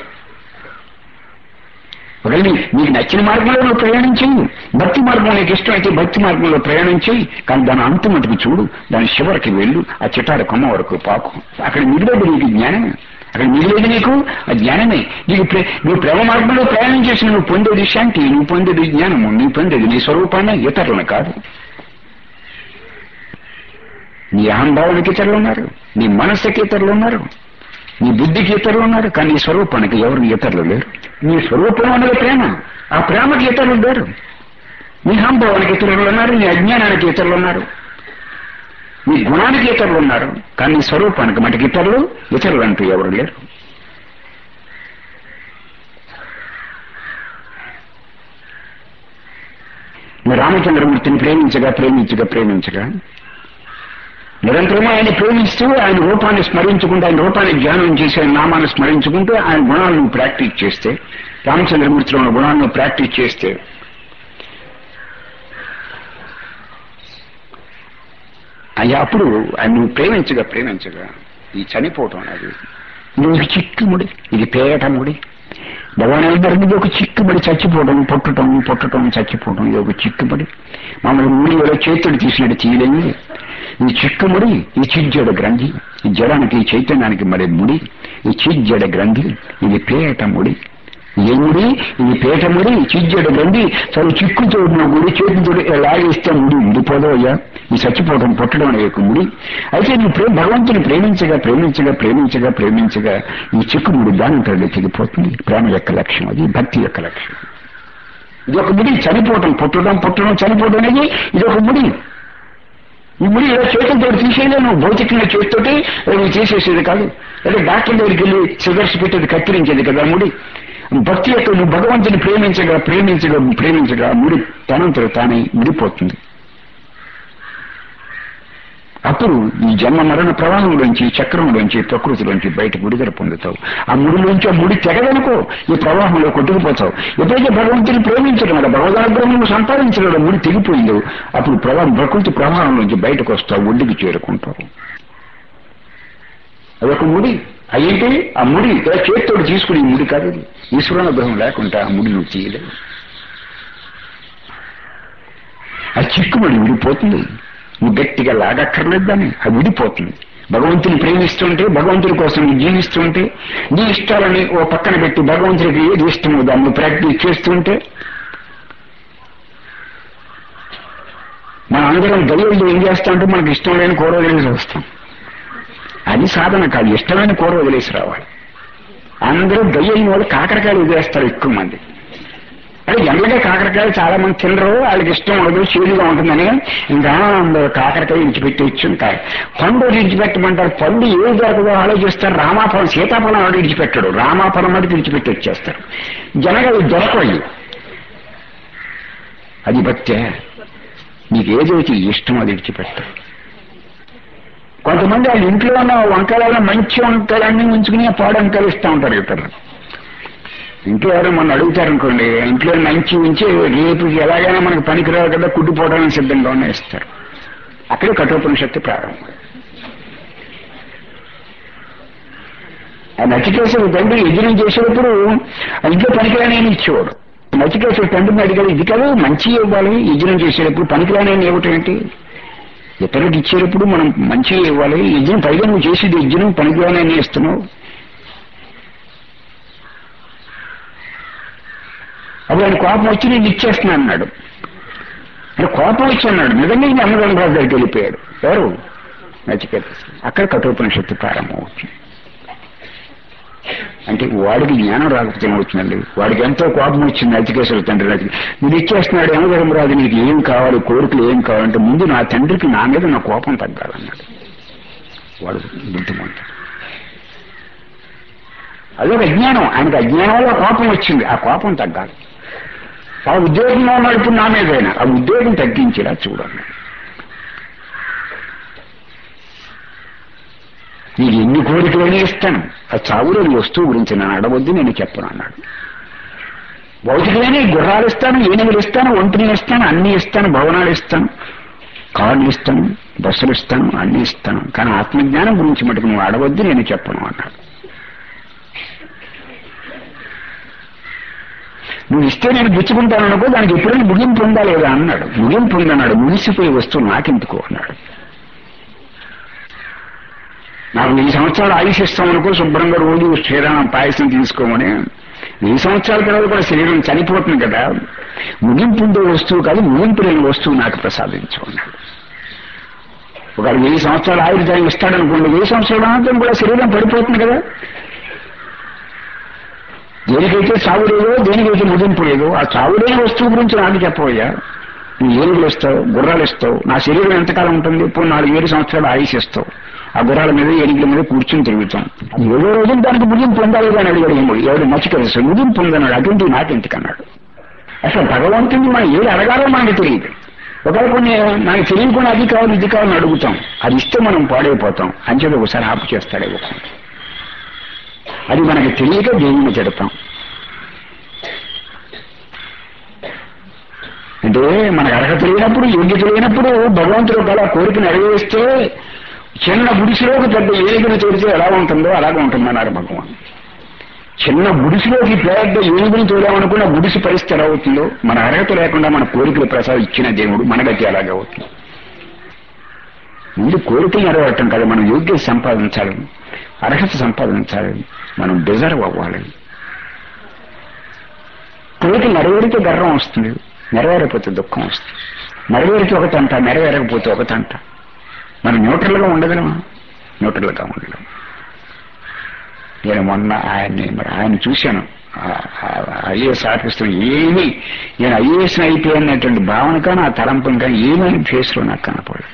ఒకవేళ నీకు నచ్చిన మార్గంలో నువ్వు ప్రయాణించి, భక్తి మార్గం నీకు ఇష్టమైతే భక్తి మార్గంలో ప్రయాణించి, కానీ దాని అంతిమటికి చూడు, దాని చివరికి వెళ్ళు, ఆ చిటారు కొమ్మ వరకు పాకు. అక్కడ మిగిలేదు నీకు జ్ఞానమే, అక్కడ మిగిలేదు నీకు ఆ జ్ఞానమే. నీకు నువ్వు ప్రేమ మార్గంలో ప్రయాణం చేసి నువ్వు పొందేది శాంతి, నువ్వు పొందేది జ్ఞానము, నువ్వు పొందేది నీ స్వరూపాన్ని, ఇతరులను కాదు. నీ అహంభావానికి ఇతరులు ఉన్నారు, నీ మనస్సుకి ఇతరులు ఉన్నారు, నీ బుద్ధికి ఇతరులు ఉన్నారు, కానీ నీ స్వరూపానికి ఎవరు ఇతరులు లేరు. నీ స్వరూపం అనేది ప్రేమ, ఆ ప్రేమకి ఇతరులు లేరు. నీ అహంభావానికి ఇతరులు ఉన్నారు, నీ అజ్ఞానానికి ఇతరులు ఉన్నారు, నీ గుణానికి ఇతరులు ఉన్నారు, కానీ నీ స్వరూపానికి మటుకు ఇతరులు ఇతరులు అంటూ ఎవరు లేరు. రామచంద్రమూర్తిని ప్రేమించగా ప్రేమించగా ప్రేమించగా నిరంతరము ఆయన ప్రేమిస్తూ ఆయన రూపాన్ని స్మరించుకుంటూ, ఆయన రూపాన్ని ధ్యానం చేసి, ఆయన నామాన్ని స్మరించుకుంటూ ఆయన గుణాలను ప్రాక్టీస్ చేస్తే, రామచంద్రమూర్తిలో ఉన్న గుణాలను ప్రాక్టీస్ చేస్తే అయ్యా అప్పుడు ఆయన నువ్వు ప్రేమించగా ప్రేమించగా ఈ చనిపోవటం అనేది ఇది చిక్కుముడి, ఇది పేటముడి. భగవాన్ అందరి ఇది ఒక చిక్కుబడి, చచ్చిపోవడం, పుట్టడం పుట్టడం చచ్చిపోవడం, ఇది ఒక చిక్కుబడి. మామూలు ముడి వల్ల చేతుడు తీసినట్టు తీయలేని ఈ చిక్కుముడి, ఈ చిజ్జడ గ్రంథి, ఈ జడానికి చైతన్యానికి మరి ముడి, ఈ చిజ్జడ గ్రంథి, ఇది పేటముడి. ఏ ముడి? ఇది పేటముడి, చిజ్జడ గ్రంథి. సరే చిక్కుతో ఉన్న గుడి చేతితో లాగేస్తే ముడి ఉండిపోదోయ్యా. ఈ చచ్చిపోవడం పుట్టడం అనే యొక్క ముడి. అయితే నువ్వు ప్రేమ భగవంతుని ప్రేమించగా ప్రేమించగా ప్రేమించగా ప్రేమించగా ఈ చిక్కుముడి దాని తరలి తెగిపోతుంది. ప్రేమ యొక్క లక్ష్యం అది, భక్తి యొక్క లక్ష్యం. ఇది ఒక ముడి, చనిపోవటం పుట్టడం పుట్టడం చనిపోవడం అనేది ఇది ఒక ముడి. ఈ ముడి ఏదో చేతులతో తీసేయలే, నువ్వు భౌతికంగా చేతితోటి నువ్వు తీసేసేది కాదు. లేదా డాక్టర్ దగ్గరికి వెళ్ళి సిగర్స్ పెట్టేది కత్తిరించేది కదా ముడి. భక్తి యొక్క నువ్వు భగవంతుని ప్రేమించగా ప్రేమించగా ప్రేమించగా ముడి తనంతలో తానే ముడిపోతుంది. అప్పుడు ఈ జన్మ మరణ ప్రవాహంలోంచి, చక్రంలోంచి, ప్రకృతిలోంచి బయట విడుదల పొందుతావు. ఆ ముడిలోంచి ఆ ముడి తెగదనుకో, ఈ ప్రవాహంలో కొట్టుకుపోతావు. ఎప్పుడైతే భగవంతుని ప్రేమించడం వల్ల, భగవదానుగ్రహం సంపాదించడం ముడి తెగిపోయిందో, అప్పుడు ప్రవాహం ప్రకృతి ప్రవాహంలోంచి బయటకు వస్తావు, ఒడ్డుకి చేరుకుంటావు. అదొక ముడి. అయ్యేంటి ఆ ముడి ఇలా చేతితోడు తీసుకుని ఈ ముడి కాదు, ఈశ్వరానుగ్రహం లేకుండా ఆ ముడి నువ్వు తీయలేవు. ఆ చిక్కుముడి విడిపోతుంది, నువ్వు గట్టిగా లాగక్కర్లేదు దాన్ని, అది విడిపోతుంది. భగవంతుని ప్రేమిస్తుంటే, భగవంతుని కోసం నువ్వు జీవిస్తుంటే, నీ ఇష్టాలని ఓ పక్కన పెట్టి భగవంతుడికి ఏది ఇష్టమో దాన్ని ప్రాక్టీస్ చేస్తుంటే, మనం అందరం గయ్యలు ఏం చేస్తామంటే మనకు ఇష్టం లేని కూర వదిలేసి వస్తాం. అది సాధన కాదు, ఇష్టమైన కూర వదిలేసి రావాలి. అందరూ గయ్యని వాళ్ళు కాకరకాయలు వదిలేస్తారు ఎక్కువ మంది. అంటే జనరల్గా కాకరకాయలు చాలా మంది తినరు, వాళ్ళకి ఇష్టం ఉండదు, చేదుగా ఉంటుందని ఇంకా కాకరకాయ విడిచిపెట్టవచ్చు. కాయ పండు విడిచిపెట్టమంటారు. పండు ఏది దొరకదో ఆలోచిస్తారు. రామాఫలం, సీతాఫలం ఆడు విడిచిపెట్టాడు, రామాఫలం వాడికి విడిచిపెట్టి వచ్చేస్తారు. జనగా దొరకవు. అది భక్తే. నీకు ఏదైతే ఇష్టం అది విడిచిపెట్టారు. కొంతమంది వాళ్ళ ఇంట్లో ఉన్న వంకాయలలో మంచి వంకాయలన్నీ ఉంచుకుని పాడు వంకాయలు ఇస్తూ ఉంటారు ఇతరులు. ఇంట్లో ఎవరో మొన్న అడుగుతారనుకోండి, ఇంట్లో మంచి ఉంచి రేపు ఎలాగైనా మనకు పనికిరాదు కదా కుట్టిపోవడానికి సిద్ధంగా ఉన్న ఇస్తారు. అక్కడే కఠోపనిషత్తు ప్రారంభం. ఆ నచికేశ్వరుడు తండ్రి యజ్ఞం చేసేటప్పుడు ఇంట్లో పనికిరాని ఇచ్చేవాడు. నచికేశ్వరుడు తండ్రిని అడిగాడు, ఇది కదా మంచి ఇవ్వాలి, యజ్ఞం చేసేటప్పుడు పనికిరాని ఇవ్వటం ఏంటి? ఇతరులకు ఇచ్చేటప్పుడు మనం మంచిగా ఇవ్వాలి. యజ్ఞం పైగా నువ్వు చేసేది యజ్ఞం పనికిరాని ఇస్తున్నావు. అప్పుడు ఆయన కోపం వచ్చి నేను ఇచ్చేస్తున్నాను అన్నాడు. అంటే కోపం వచ్చి అన్నాడు. నిజంగా నేను అన్నదాని రాజు దగ్గరికి వెళ్ళిపోయాడు. ఎవరు నచికేత అక్కడ కఠోపనిషత్తు ప్రారంభం అవుతుంది. అంటే వాడికి జ్ఞానం రాకపోతే ఏమవుతుందండి, వాడికి ఎంతో కోపం వచ్చింది నచికేశ్వర తండ్రి నచికే మీరు ఇచ్చేస్తున్నాడు యమధర్మరాజు నీకు ఏం కావాలి కోరికలు ఏం కావాలంటే ముందు నా తండ్రికి నా మీద నా కోపం తగ్గాలన్నాడు. వాడు బుద్ధిమంతుడు. అదొక అజ్ఞానం, ఆయనకు అజ్ఞానం వల్ల కోపం వచ్చింది, ఆ కోపం తగ్గాలి. ఆ ఉద్యోగంలో ఉన్నాడు ఇప్పుడు నా మీదైనా ఆ ఉద్యోగం తగ్గించేలా చూడండి. నీకు ఎన్ని కోరికలనే ఇస్తాను, ఆ చావులేని వస్తువు గురించి నన్ను అడవద్దు, నేను చెప్పను అన్నాడు. భౌతికమైన గుర్రాలు ఇస్తాను, ఏనుగులు ఇస్తాను, ఒంటిని ఇస్తాను, అన్ని ఇస్తాను, భవనాలు ఇస్తాను, కార్లు ఇస్తాను, బస్సులు ఇస్తాను, అన్ని ఇస్తాను, కానీ ఆత్మజ్ఞానం గురించి మటుకు నువ్వు అడవద్దు, నేను చెప్పను అన్నాడు. నువ్వు ఇస్తే నేను గుచ్చుకుంటాను అనుకో, దానికి ఎప్పుడైనా ముగింపు ఉందా లేదా అన్నాడు. ముగింపు ఉందన్నాడు. ముగిసిపోయే వస్తువు నాకెందుకో అన్నాడు. నాకు వెయ్యి సంవత్సరాలు ఆయుష్ ఇస్తామనుకో, శుభ్రంగా రోజు శ్రీరామ పాయసం తీసుకోమని. వెయ్యి సంవత్సరాల తర్వాత కూడా శరీరం చనిపోతుంది కదా, ముగింపు ఉండే వస్తువు కాదు, ముగింపు లేని వస్తువు నాకు ప్రసాదించు అన్నాడు. ఒకవేళ వెయ్యి సంవత్సరాలు ఆయుర్దాయం ఇస్తాడనుకోండి, వెయ్యి సంవత్సరాల అనంతరం కూడా శరీరం పడిపోతుంది కదా. దేనికైతే చావు లేదో, దేనికైతే ముగింపు లేదో, ఆ చావు లేని వస్తువు గురించి నాకు చెప్పవయ్యా. నువ్వు ఏనుగులు ఇస్తావు, గుర్రాలు ఇస్తావు, నా శరీరం ఎంతకాలం ఉంటుంది, ఇప్పుడు నాలుగు ఏడు సంవత్సరాలు ఆయుష్ ఇస్తావు, ఆ గుర్రాల మీద ఏనుగుల మీద కూర్చుని తిరుగుతాం. ఏదో రోజులు దానికి ముగింపు పొందాలి అని అడిగాడు. ఏమో ఎవడు నచ్చికరిస్తాడు, ముగింపు పొందన్నాడు. అటువంటి నాకెందుకన్నాడు. అసలు భగవంతుని మనం ఏది అడగాలో మనకు తెలియదు. ఒకవేళ కొన్ని నాకు తెలియకుండా అది కావాలి ఇది కావాలని అడుగుతాం, అది ఇస్తే మనం పాడైపోతాం. అంచేది ఒకసారి ఆపు చేస్తాడే ఒక అది మనకి తెలియక దేవుని చెడతాం. అంటే మనకు అర్హత లేనప్పుడు, యోగ్యత లేనప్పుడు భగవంతుడు గల కోరిక నెరవేరిస్తే చిన్న గుడిసెలోకి పెద్ద ఏనుగుని తోడితే ఎలా ఉంటుందో అలాగే ఉంటుందన్నారు భగవాన్. చిన్న గుడిసెలోకి పెద్ద ఏనుగుని తోడామనుకున్న గుడిసి పరిస్థితి ఎలా అవుతుందో, మన అర్హత లేకుండా మన కోరికలు ప్రసాదం ఇచ్చిన దేవుడు మన గతి అలాగే అవుతుంది. ముందు కోరికలు నెరవేరటం కదా, మనం యోగ్యత సంపాదించాలి, అర్హత సంపాదించాలి, మనం డిజర్వ్ అవ్వాలి. కోరిక నెరవేరితే గర్వం వస్తుంది, నెరవేరకపోతే దుఃఖం వస్తుంది. నెరవేరితే ఒకటంట, నెరవేరకపోతే ఒకటంట. మనం న్యూట్రల్గా ఉండగలమా? న్యూట్రల్గా ఉండగలం. నేను మొన్న ఆయన్ని మరి ఆయన చూశాను, ఐఏఎస్ ఆఫీసర్. ఏమీ నేను ఐఏఎస్ అయిపోయినటువంటి భావన కానీ ఆ తలంపం కానీ ఏమీ ఫేస్లో నాకు కనపడదు.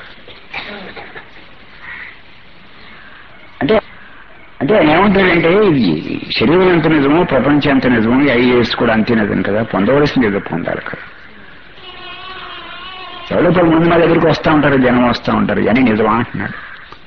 అంటే అంటే ఏమంటాడంటే ఇది శరీరం ఎంత నిజమో ప్రపంచం ఎంత నిజమో ఐఏఎస్ కూడా అంతే నిజం కదా, పొందవలసింది ఏదో పొందాలి కదా. ఎవరో పది మంది మా దగ్గరికి వస్తూ ఉంటారు, జనం వస్తూ ఉంటారు, అని నిజమా అంటున్నాడు.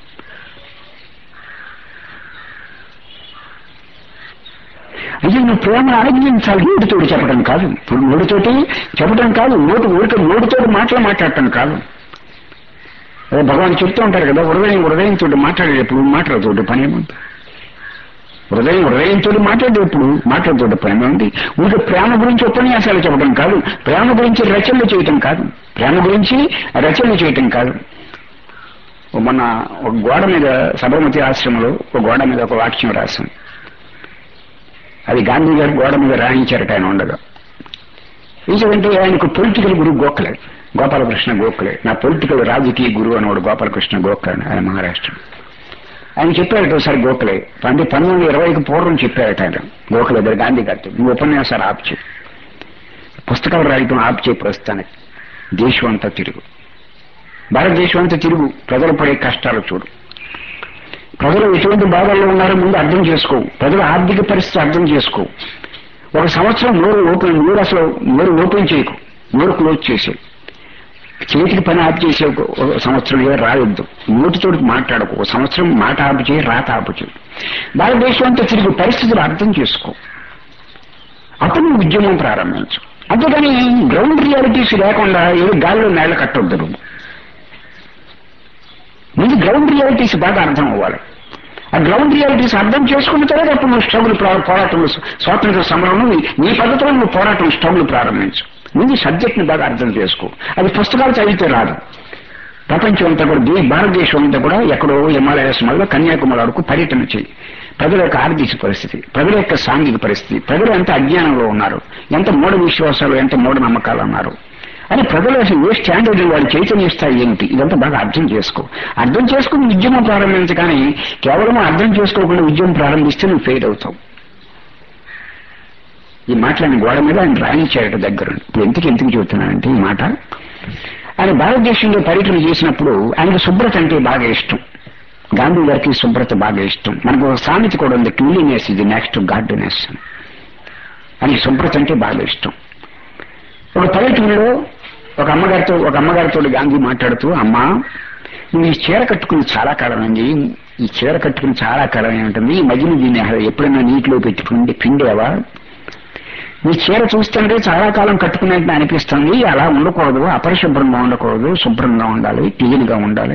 అయితే నువ్వు ప్రేమను అనుభవించాలి, నోటితోటి చెప్పడం కాదు. ఇప్పుడు నోటితోటి చెప్పడం కాదు, నోటి ఊరిక నోటితోటి మాటలు మాట్లాడటం కాదు. అదే భగవాన్ చెప్తూ ఉంటారు కదా, హృదయం హృదయంతో మాట్లాడేటప్పుడు మాటలతోటి పని ఏముంది? హృదయం హృదయంతో మాట్లాడేటప్పుడు మాటలతోటి పని ఏముంది? ఊరిక ప్రేమ గురించి ఉపన్యాసాలు చెప్పడం కాదు, ప్రేమ గురించి రచనలు చేయటం కాదు, ప్రేమ గురించి రచనలు చేయటం కాదు. మొన్న ఒక గోడ మీద సబర్మతి ఆశ్రమంలో ఒక గోడ మీద ఒక వాక్యం రాశాం. అది గాంధీ గారు గోడ మీద రాయించారట ఆయన ఉండగా. ఏంటంటే ఆయనకు పొలిటికల్ గురువు గోఖలే, గోపాలకృష్ణ గోఖలే. నా పొలిటికల్ రాజకీయ గురువు అనేవాడు గోపాలకృష్ణ గోఖలే, ఆయన మహారాష్ట్ర. ఆయన చెప్పారట ఒకసారి గోఖలే, అంటే పంతొమ్మిది వందల ఇరవైకి పూర్వం చెప్పారట ఆయన గోఖలే దగ్గర గాంధీ గారితో, నువ్వు ఉపన్యాసాలు ఆపుచే, పుస్తకాలు రాయటం ఆపుచే, ప్రస్తుతానికి దేశం అంతా తిరుగు, భారతదేశం అంతా తిరుగు, ప్రజలు పడే కష్టాలు చూడు, ప్రజలు ఎటువంటి బాధల్లో ఉన్నారో ముందు అర్థం చేసుకో, ప్రజల ఆర్థిక పరిస్థితి అర్థం చేసుకో. ఒక సంవత్సరం నోరు ఓపెన్ నోరు అసలు నోరు ఓపెన్ చేయకు, నోరు క్లోజ్ చేసే, చేతికి పని ఆపు చేసే ఒక సంవత్సరం ఏ రాయొద్దు, నోటితోటి మాట్లాడకు, ఒక సంవత్సరం మాట ఆపు చేయి, రాత ఆపు చేయి. భారతదేశం అంతా తిరిగి పరిస్థితులు అర్థం చేసుకో, అప్పుడు నువ్వు ఉద్యమం ప్రారంభించు. అంతేకాని గ్రౌండ్ రియాలిటీస్ లేకుండా ఏదో గాలిలో నేల కట్టొద్దు. నువ్వు ముందు గ్రౌండ్ రియాలిటీస్ బాగా అర్థం అవ్వాలి. ఆ గ్రౌండ్ రియాలిటీస్ అర్థం చేసుకున్న తర్వాత అప్పుడు నువ్వు స్ట్రగుల్ పోరాటం, స్వాతంత్ర సమరంలో నీ పద్ధతిలో నువ్వు పోరాటం స్ట్రగుల్ ప్రారంభించు. ముందు సబ్జెక్ట్ ని బాగా అర్థం చేసుకో. అది పుస్తకాలు చదివితే రాదు. ప్రపంచం అంతా కూడా, భారతదేశం అంతా కూడా ఎక్కడో హిమాలయాస్ వల్ల కన్యాకుమారి వరకు పర్యటన చేయి. ప్రజల యొక్క ఆర్థిక పరిస్థితి, ప్రజల యొక్క సాంఘిక పరిస్థితి, ప్రజలు ఎంత అజ్ఞానంలో ఉన్నారు, ఎంత మూఢ విశ్వాసాలు, ఎంత మూఢ నమ్మకాలు ఉన్నారు, అని ప్రజలు అసలు ఏ స్టాండర్డ్ వాళ్ళు చైతన్య స్థాయి ఏమిటి ఇదంతా బాగా అర్థం చేసుకో. అర్థం చేసుకుని ఉద్యమం ప్రారంభించ కానీ కేవలం అర్థం చేసుకోకుండా ఉద్యమం ప్రారంభిస్తే నువ్వు ఫెయిల్ అవుతావు. ఈ మాటలని గోడ మీద ఆయన రాయించాడట దగ్గర. ఇప్పుడు ఎందుకు ఎందుకు చెబుతున్నానంటే ఈ మాట, ఆయన భారతదేశంలో పర్యటన చేసినప్పుడు ఆయనకు శుభ్రత అంటే బాగా ఇష్టం. గాంధీ గారికి శుభ్రత బాగా ఇష్టం. మనకు ఒక సామెత కూడా ఉంది, క్లీనినెస్ ఇది నెక్స్ట్ గాడ్నెస్ అని. ఆయనకి శుభ్రత అంటే బాగా ఇష్టం. ఒక పర్యటనలో ఒక అమ్మగారితో ఒక అమ్మగారితో గాంధీ మాట్లాడుతూ, అమ్మా నువ్వు ఈ చీర కట్టుకుని చాలా కాలం అండి, ఈ చీర కట్టుకుని చాలా కాలం ఏముంటుంది, ఈ మధ్యన దీన్ని ఎప్పుడైనా నీటిలో పెట్టుకుంటే పిండేవా, నీ చీర చూస్తుంటే చాలా కాలం కట్టుకున్నట్టు అనిపిస్తుంది, అలా ఉండకూడదు, అపరిశుభ్రంగా ఉండకూడదు, శుభ్రంగా ఉండాలి, క్లీన్ గా ఉండాలి.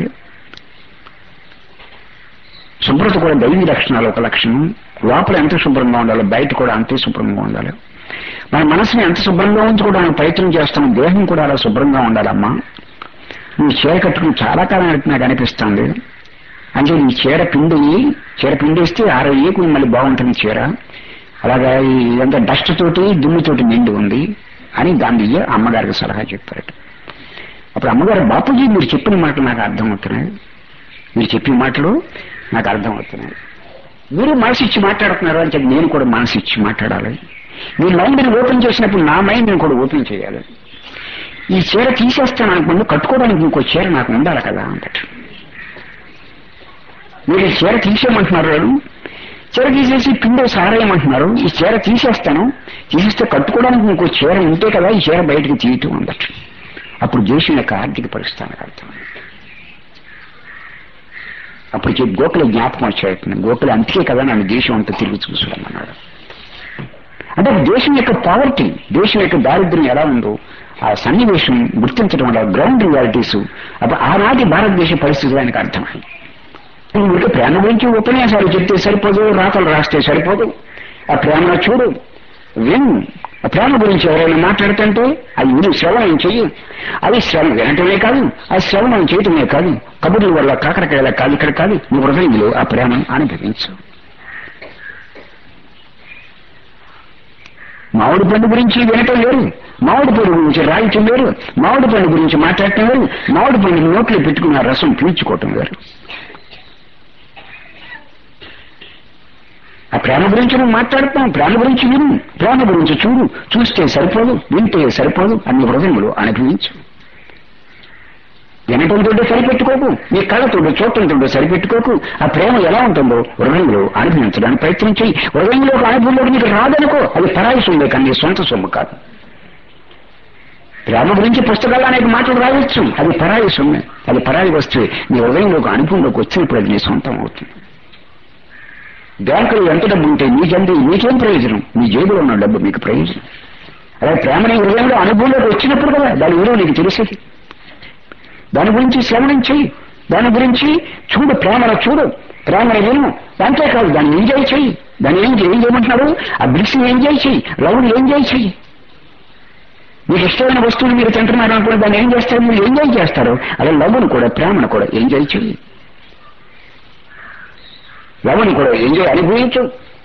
శుభ్రత కూడా దైవీ లక్షణాలు ఒక లక్షణం. లోపల ఎంత శుభ్రంగా ఉండాలో బయట కూడా అంతే శుభ్రంగా ఉండాలి. మన మనసుని ఎంత శుభ్రంగా ఉంచుకోవడానికి ప్రయత్నం చేస్తాం, దేహం కూడా అలా శుభ్రంగా ఉండాలమ్మా. నీ చీర కట్టుకుని చాలా కాలం అయితే నాకు అనిపిస్తుంది, అంటే నీ చీర పిండి చీర పిండేస్తే ఆరో ఏకు మళ్ళీ బాగుంటుంది చీర, అలాగా ఇదంతా డస్ట్ తోటి దుమ్ముతోటి నిండి ఉంది అని గాంధీ అమ్మగారికి సలహా చెప్పారట. అప్పుడు అమ్మగారు, బాపూజీ మీరు చెప్పిన మాటలు నాకు అర్థం అవుతున్నాయి, మీరు చెప్పిన మాటలు నాకు అర్థం అవుతున్నాయి, మీరు మనసు ఇచ్చి మాట్లాడుతున్నారు అని చెప్పి నేను కూడా మనసు ఇచ్చి మాట్లాడాలి. మీ మైండ్ని ఓపెన్ చేసినప్పుడు నా మైండ్ని కూడా ఓపెన్ చేయాలి. ఈ చీర తీసేస్తాను అనుకుంటే కట్టుకోవడానికి ఇంకో చీర నాకు ఉండాలి కదా అంటారు. మీరు ఈ చీర తీసేయమంటున్నారు, చీర తీసేసి పిండే సారేయమంటున్నారు, ఈ చీర తీసేస్తాను, తీసేస్తే కట్టుకోవడానికి ఇంకో చీర ఉంటే కదా ఈ చీర బయటకు తీయటం అందట. అప్పుడు దేశం యొక్క ఆర్థిక పరిస్థితి అర్థం. అప్పుడు చెప్పి గోఖలే జ్ఞాపకం వచ్చేస్తున్నాను, గోఖలే అంతే కదా నన్ను దేశం అంతా తిరిగి చూసుకోమన్నాడు. అంటే దేశం యొక్క పావర్టీ, దేశం యొక్క దారిద్ర్యం ఎలా ఉందో ఆ సన్నివేశం గుర్తించడం వల్ల గ్రౌండ్ రియాలిటీస్ అప్పుడు ఆనాటి భారతదేశ పరిస్థితులు ఆయనకు అర్థమైంది. వీరికి ప్రేమ గురించి ఉపన్యాసాలు చెప్తే సరిపోదు, రాతలు రాస్తే సరిపోదు. ఆ ప్రేమను చూడు, విన్. ఆ ప్రేమ గురించి ఎవరైనా మాట్లాడుతుంటే అది విను, శ్రవణం చెయ్యి. అది శ్రవణం వినటమే కాదు, అది శ్రవణం చేయటమే కాదు, కబుర్ల వల్ల కాకరకాయల కాదు ఇక్కడ కాదు, నీ హృదయంలో ఆ ప్రేమను అనుభవించు. మామిడి పండు గురించి వినటం వేరు, మామిడి పండు గురించి రాయటం వేరు, మామిడి పండు గురించి మాట్లాడటం వేరు, మామిడి పండు నోట్లో పెట్టుకున్న రసం పీల్చుకోవటం వేరు. ఆ ప్రేమ గురించి నువ్వు మాట్లాడుతున్నావు, ప్రేమ గురించి విను, ప్రేమ గురించి చూడు, చూస్తే సరిపోదు, వింటే సరిపోదు, అన్ని హృదయంలో అనుభవించు. వినటంతో సరిపెట్టుకోకు, నీ కళ్ళతో చూడటంతో సరిపెట్టుకోకు. ఆ ప్రేమ ఎలా ఉంటుందో హృదయంలో అనుభవించడానికి ప్రయత్నం చేయి. హృదయంలో అనుభవంలోకి నీకు రాదనుకో, అది పరాయి సొమ్మే కానీ సొంత సొమ్ము కాదు. ప్రేమ గురించి పుస్తకాలు అనేక మాటలు రాయవచ్చు, అది పరాయి సొమ్మే, అది పరాయి వస్తువే. నీ హృదయంలోకి అనుభవంలోకి వచ్చినప్పుడు అది నీ సొంతం అవుతుంది. బ్యాంకులో ఎంత డబ్బు ఉంటే నీకంటే నీకేం ప్రయోజనం, నీ జేబులో ఉన్న డబ్బు మీకు ప్రయోజనం. అదే ప్రేమని హృదయంలో అనుభవంలోకి వచ్చినప్పుడు కదా దాని విలువ నీకు తెలిసేది. దాని గురించి శ్రవణం చెయ్యి, దాని గురించి చూడు, ప్రేమను చూడు, ప్రేమను విను. అంతేకాదు దాన్ని ఎంజాయ్ చెయ్యి. దాన్ని ఏం ఏం చేయమంటున్నాడు, ఆ బ్రిక్స్ ఎంజాయ్ చెయ్యి, లవ్ని ఎంజాయ్ చెయ్యి. మీకు ఇష్టమైన వస్తువులు మీరు తింటున్నారు అనుకుంటే దాన్ని ఏం చేస్తారు, మీరు ఎంజాయ్ చేస్తారు. అదే లవ్ను కూడా ప్రేమను కూడా ఎంజాయ్ చెయ్యి, లవ్ని కూడా ఎంజాయ్ అనుభవించు.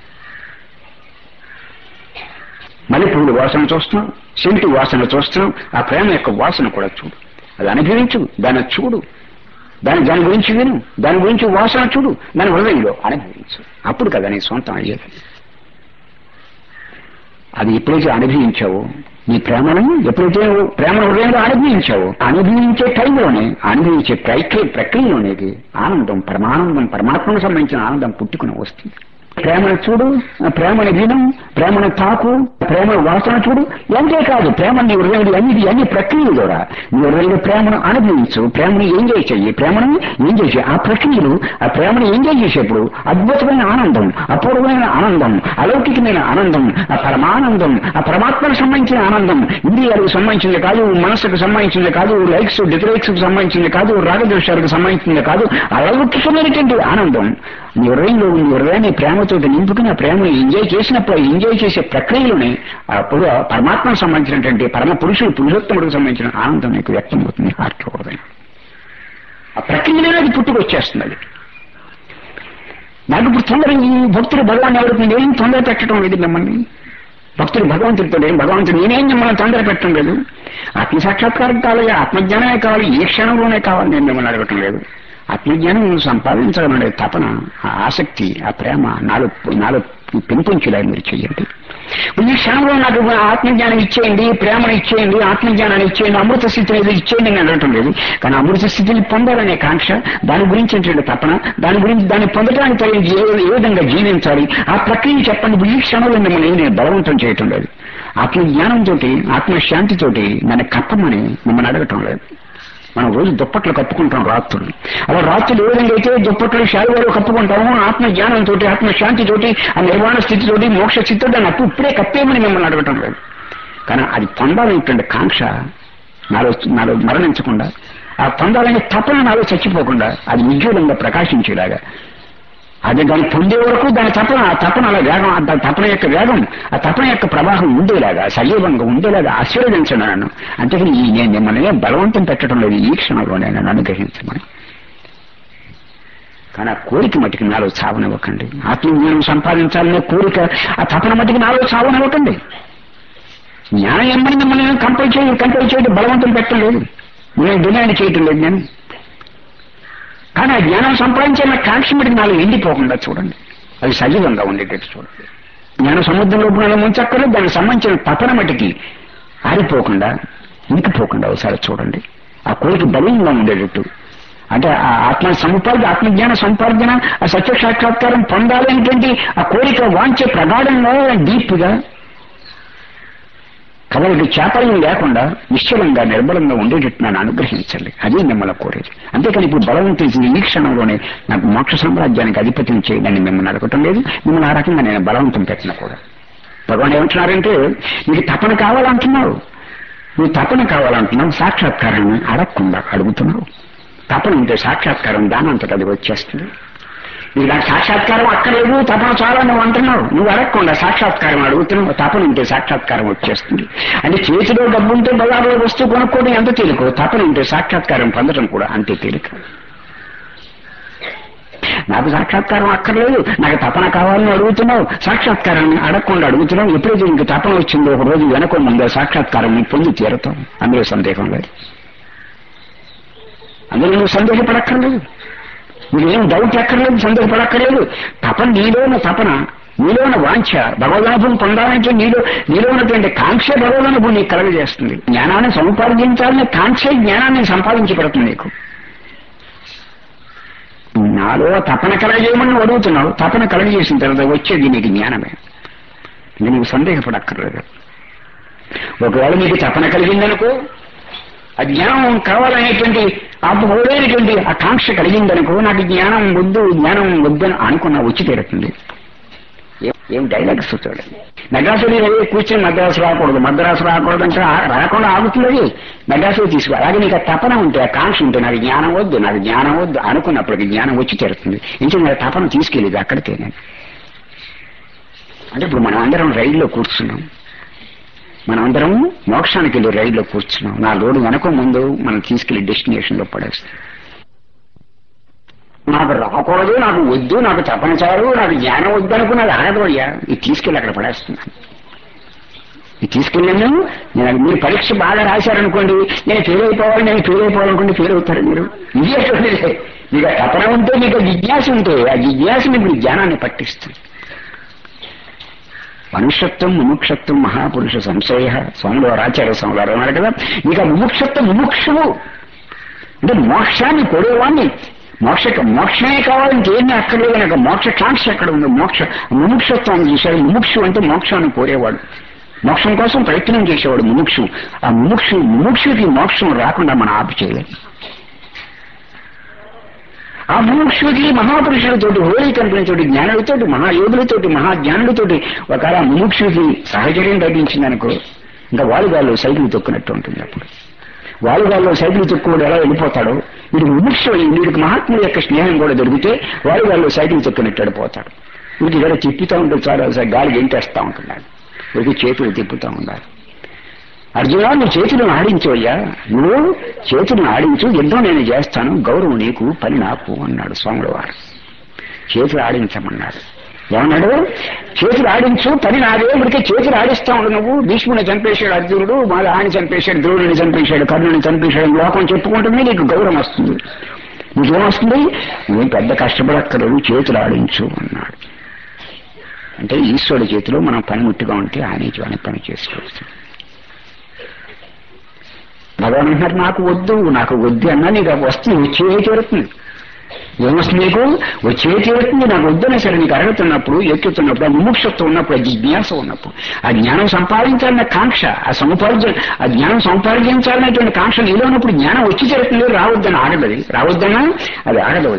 మల్లెపూలు వాసన చూస్తున్నాం, సెంటు వాసన చూస్తున్నాం, ఆ ప్రేమ యొక్క వాసన కూడా చూడు, అది అనుభవించు, దాన్ని చూడు, దాని దాని గురించి విను, దాని గురించి వాసన చూడు, దాని హృదయంలో అనుభవించు. అప్పుడు కదా నీ సొంతం అయ్యేది. అది ఎప్పుడైతే అనుభవించావో, నీ ప్రేమను ఎప్పుడైతే ప్రేమను హృదయంలో అనుభవించావో, అనుభవించే టైంలోనే, అనుభవించే ప్రక్రియ ప్రక్రియలోనేది ఆనందం, పరమానందం, పరమాత్మకు సంబంధించిన ఆనందం పుట్టుకుని వస్తుంది. ప్రేమను చూడు, ప్రేమను విను, ప్రేమను తాకు, ప్రేమ వాసన చూడు. ఎంతే కాదు ప్రేమ నీ హృదయంలో అన్ని అన్ని ప్రక్రియలు కూడా నీ హృదయంలో ప్రేమను అనుభవించు, ప్రేమను ఎంజాయ్ చెయ్యి, ప్రేమను ఎంజాయ్ చేయి. ఆ ప్రక్రియలు ఆ ప్రేమను ఎంజాయ్ చేసేప్పుడు అద్భుతమైన ఆనందం, అపూర్వమైన ఆనందం, అలౌకికమైన ఆనందం, ఆ పరమానందం, ఆ పరమాత్మకు సంబంధించిన ఆనందం, ఇంద్రియాలకు సంబంధించింది కాదు, మనసుకు సంబంధించింది కాదు, లైక్స్ డిస్లైక్స్ కు సంబంధించింది కాదు, రాగద్వేషాలకు సంబంధించింది కాదు, అలౌకికమైనటువంటి ఆనందం నీ హృదయంలో నీ హృదయాన్ని ప్రేమతో నింపుకుని ఆ ప్రేమను ఎంజాయ్ చేసినప్పుడు ఎంజాయ్ చేసే ప్రక్రియలోనే అప్పుడు పరమాత్మకు సంబంధించినటువంటి పరమ పురుషుడు పురుషోత్తముడికి సంబంధించిన ఆనందం నీకు వ్యక్తం అవుతుంది హార్ట్ లో హృదయం. ఆ ప్రక్రియలోనే అది పుట్టుకొచ్చేస్తుంది. అది నాకు ఇప్పుడు తొందర ఈ భక్తులు భగవాన్ ఎవరికి ఏం తొందర పెట్టడం లేదు మిమ్మల్ని. భక్తుడు భగవంతుడితో భగవంతుడు నేనేం మిమ్మల్ని తొందర పెట్టడం లేదు, ఆత్మ సాక్షాత్కారం కావాలి, ఆత్మజ్ఞానమే కావాలి, ఏ క్షణంలోనే కావాలి, నేను మిమ్మల్ని అడగటం లేదు. ఆత్మజ్ఞానం సంపాదించడం అనే తపన, ఆ ఆసక్తి, ఆ ప్రేమ నాలో నాలో పెంపొంచులా మీరు చెయ్యండి. ఈ క్షణంలో నాకు ఆత్మజ్ఞానం ఇచ్చేయండి, ప్రేమను ఇచ్చేయండి, ఆత్మజ్ఞానాన్ని ఇచ్చేయండి, అమృత స్థితిని ఇచ్చేయండి నేను అనటం లేదు. కానీ అమృత స్థితిని పొందాలనే కాంక్ష, దాని గురించి తపన, దాని గురించి దాన్ని పొందడానికి తగిన ఏ విధంగా జీవించాలి ఆ ప్రక్రియ చెప్పండి. ఈ క్షణంలో మిమ్మల్ని నేను బలవంతం చేయటం లేదు. ఆత్మజ్ఞానంతో, ఆత్మశాంతితోటి నన్ను కప్పమని మిమ్మల్ని అడగటం లేదు. మనం రోజు దుప్పట్లు కప్పుకుంటాం రాత్రులు. అలా రాత్రులు ఏ విధంగా అయితే దుప్పట్లు శాలువాలు కప్పుకుంటామో ఆత్మ జ్ఞానంతో, ఆత్మశాంతితోటి, ఆ నిర్వాణ స్థితితోటి, మోక్ష స్థితితో దాన్ని అప్పు ఇప్పుడే కప్పేమని మిమ్మల్ని అడగటం లేదు. కానీ అది పొందాలనేటువంటి కాంక్ష నాలో నాలో మరణించకుండా, ఆ పొందాలనే తపన నాలో చచ్చిపోకుండా అది నిజూలంగా ప్రకాశించేలాగా, అది దాన్ని పొందే వరకు దాని తపన, ఆ తపన అలా వేగం, ఆ తపన యొక్క వేగం, ఆ తపన యొక్క ప్రవాహం ఉండేలాగా, సజీవంగా ఉండేలాగా ఆశీర్వదించను. అంతేకాని ఈ నేను మిమ్మల్ని బలవంతం పెట్టడం లేదు, ఈ క్షణంలో నేను అనుగ్రహించమని. కానీ ఆ కోరిక మటుకు నాలో చావనివ్వకండి. ఆత్మజ్ఞానం సంపాదించాలనే కోరిక, ఆ తపన మటుకు నాలో చావనివ్వకండి. జ్ఞానం ఏమని మిమ్మల్ని కంపల్ చేయడం కంట్రోల్ చేయడం బలవంతం పెట్టడం లేదు, నేను డిమాండ్ చేయటం లేదు నేను. కానీ ఆ జ్ఞానం సంపాదించిన కాంక్ష మటుకు నాలో ఎండిపోకుండా చూడండి, అది సజీవంగా ఉండేటట్టు చూడండి. జ్ఞాన సముద్రంలో మనం ముంచక్కర్లేదు, దానికి సంబంధించిన తపన మటుకి ఆరిపోకుండా, ఇంకిపోకుండా ఒకసారి చూడండి. ఆ కోరిక బలంగా ఉండేటట్టు, అంటే ఆ ఆత్మ సముపార్జన, ఆత్మజ్ఞాన సంపార్జన, ఆ సత్య సాక్షాత్కారం పొందాలి అనేటువంటి ఆ కోరిక వాంచే ప్రగాఢంగా, డీప్గా, కదలికి చేపలం లేకుండా నిశ్చలంగా నిర్బలంగా ఉండేటట్టు నన్ను అనుగ్రహించాలి. అదే మిమ్మల్ని కోరేది. అంతేకాని ఇప్పుడు బలవంతుడి ఈ క్షణంలోనే నాకు మోక్ష సామ్రాజ్యానికి అధిపత్యం చేయడాన్ని మిమ్మల్ని అడగటం లేదు, మిమ్మల్ని ఆ రకంగా నేను బలవంతం పెట్టినా కూడా. భగవాన్ ఏమంటున్నారంటే, నీకు తపన కావాలంటున్నావు, నువ్వు తపన కావాలంటున్నావు, సాక్షాత్కారాన్ని అడగకుండా అడుగుతున్నావు. తపన ఉంటే సాక్షాత్కారం దానంతట అది వచ్చేస్తుంది. నీకు నాకు సాక్షాత్కారం అక్కర్లేదు, తపన చాలా నువ్వు అంటున్నావు, నువ్వు అడగకుండా సాక్షాత్కారం అడుగుతున్నావు, తపన ఉంటే సాక్షాత్కారం వచ్చేస్తుంది. అంటే చేతిలో డబ్బు ఉంటే బజార్లో వస్తువు కొనుక్కోవడం ఎంత తేలిక, తపన ఉంటే సాక్షాత్కారం పొందడం కూడా అంతే తేలిక. నాకు సాక్షాత్కారం అక్కర్లేదు, నాకు తపన కావాలని అడుగుతున్నావు, సాక్షాత్కారాన్ని అడగకుండా అడుగుతున్నావు. ఎప్పుడైతే నీకు తపన వచ్చిందో ఒక రోజు వెనక ముందో సాక్షాత్కారం నీ పొంది తీరతాం, అందులో సందేహం లేదు. అందులో నువ్వు సందేహపడక్కర్లేదు, నీకేం డౌట్ ఎక్కర్లేదు, సందేహపడక్కర్లేదు. తపన నీలోన తపన, నీలోన వాంఛ, భగవదనుభవం పొందాలంటే నీలో నీలో ఉన్నటువంటి కాంక్ష భగవదనుభవం నీకు కలగజేస్తుంది. జ్ఞానాన్ని సంపాదించాలని కాంక్షే జ్ఞానాన్ని సంపాదించబడుతుంది నీకు. నాలో తపన కలగజేయమని అడుగుతున్నావు, తపన కలగజేసిన తర్వాత వచ్చేది నీకు జ్ఞానమే. ఇంకా నీకు సందేహపడక్కర్లేదు. ఒకవేళ నీకు తపన కలిగిందనుకో, ఆ జ్ఞానం కావాలనేటువంటి ఆ బోడైనటువంటి ఆ కాంక్ష కలిగిందనుకో, నాకు జ్ఞానం వద్దు జ్ఞానం వద్దని అనుకున్నా వచ్చి తీరుతుంది. ఏం డైలాగ్స్ చూడండి. మెడ్రాసులో కూర్చొని మద్రాసు రాకూడదు, మద్రాసు రాకూడదు అంటే రాకుండా ఆగుతుంది. మెడ్రాసులో తీసుకో. అలాగే నీకు ఆ తపన ఉంటే, ఆ కాంక్ష ఉంటే, నాకు జ్ఞానం వద్దు నాకు జ్ఞానం వద్దు అనుకున్నప్పటికీ జ్ఞానం వచ్చి తీరుతుంది. ఇంకే నా తపన తీసుకెళ్ళేది అక్కడికే. నేను అంటే ఇప్పుడు మనం అందరం రైల్లో కూర్చున్నాం, మనం అందరం మోక్షానికి వెళ్ళి రైల్లో కూర్చున్నాం. నా లోడు వెనక ముందు మనం తీసుకెళ్లి డెస్టినేషన్ లో పడేస్తాం. నాకు రాకూడదు, నాకు వద్దు, నాకు తపనచారు, నాకు జ్ఞానం వద్దు అనుకున్నది ఆగదోయ్యా, ఇది తీసుకెళ్ళి అక్కడ పడేస్తున్నాను. ఇది తీసుకెళ్ళాను నేను. మీరు పరీక్ష బాగా రాశారనుకోండి, నేను ఫెయిల్ అయిపోవాలి, నేను ఫెయిల్ అయిపోవాలనుకోండి, ఫెయిల్ అవుతారు మీరు. ఇది అటువంటిదే. మీకు ఆ తపన ఉంటే, మీకు జిజ్ఞాస ఉంటే, ఆ జిజ్ఞాస మీకు జ్ఞానాన్ని పట్టిస్తుంది. మనుష్యత్వం ముముక్షత్వం మహాపురుష సంశయ, స్వాములు ఆచార్య స్వాములు అన్నారు కదా. నీకు ఆ ముముక్షత్వం, ముముక్షువు అంటే మోక్షాన్ని కోరేవాడిని, మోక్ష మోక్షమే కావాలంటే ఏమీ అక్కర్లేదు. నాకు మోక్ష కాంక్ష ఎక్కడ ఉంది? మోక్ష ముముక్షత్వం చేశాడు. ముముక్షు అంటే మోక్షాన్ని కోరేవాడు, మోక్షం కోసం ప్రయత్నం చేసేవాడు ముముక్షు. ఆ ముముక్షు ముముక్షుకి మోక్షం రాకుండా మనం ఆపు చేయలేదు. ఆ ముముక్షుడికి మహాపురుషులతోటి, హోలీ కంపెనీతోటి, జ్ఞానులతోటి, మహాయోగులతోటి, మహాజ్ఞానులతోటి ఒకవేళ ముముక్షుడికి సహచర్యం లభించిందనుకో, ఇంకా వాలుగాల్లో సైకిల్ తొక్కినట్టు ఉంటుంది. అప్పుడు వాలుగాల్లో సైకిల్ తొక్కువాడు ఎలా వెళ్ళిపోతాడో, వీడు ముముక్షు వీడికి మహాత్ముడి యొక్క స్నేహం కూడా దొరికితే వాలుగాల్లో సైకిల్ తొక్కినట్టు వెళ్ళిపోతాడు. వీడికి ఇక్కడ తిప్పుతూ ఉంటుంది, చాలా గాలి గెంటేస్తూ ఉంటున్నాడు, వీడికి చేతులు తిప్పుతూ ఉండాలి. అర్జున, నువ్వు చేతులను ఆడించవయ్యా, నువ్వు చేతులను ఆడించు, యుద్ధం నేను చేస్తాను, గౌరవం నీకు, పని నాకు అన్నాడు స్వాముల వారు. చేతులు ఆడించమన్నాడు. ఏమన్నాడు? చేతులు ఆడించు, పని నాదే, ఇప్పటికే చేతులు ఆడిస్తా ఉండు నువ్వు. భీష్ముని చంపేశాడు అర్జునుడు, మళ్ళీ ఆయన చంపేశాడు, ద్రోణుని చంపేశాడు, కర్ణుని చంపేశాడు, లోకం చెప్పుకుంటుంది, నీకు గౌరవం వస్తుంది. నీకేమొస్తుంది? నువ్వు పెద్ద కష్టపడక్కర్లేదు, చేతులు ఆడించు అన్నాడు. అంటే ఈశ్వరుడి చేతిలో మనం పనిముట్టుగా ఉంటే ఆయన పని చేసుకోవచ్చు. భగవాన్ అంటున్నారు, నాకు వద్దు నాకు వద్దు అన్నా నీకు వస్తుంది, వచ్చే తీరుతుంది. ఏమొస్తుంది? నీకు వచ్చే తీరుతుంది. నాకు వద్దనే సరే నీకు అరుగుతున్నప్పుడు, ఎక్కుతున్నప్పుడు, ఆ ముముక్షత్వం ఉన్నప్పుడు, ఆ జిజ్ఞాస ఉన్నప్పుడు, ఆ జ్ఞానం సంపాదించాలన్న కాంక్ష, ఆ సముపార్జన ఆ జ్ఞానం సంపాదించాలనేటువంటి కాంక్ష నీలో ఉన్నప్పుడు జ్ఞానం వచ్చి తీరుతుంది. రావద్దని ఆగదది, రావద్దన్నా అది ఆగదు.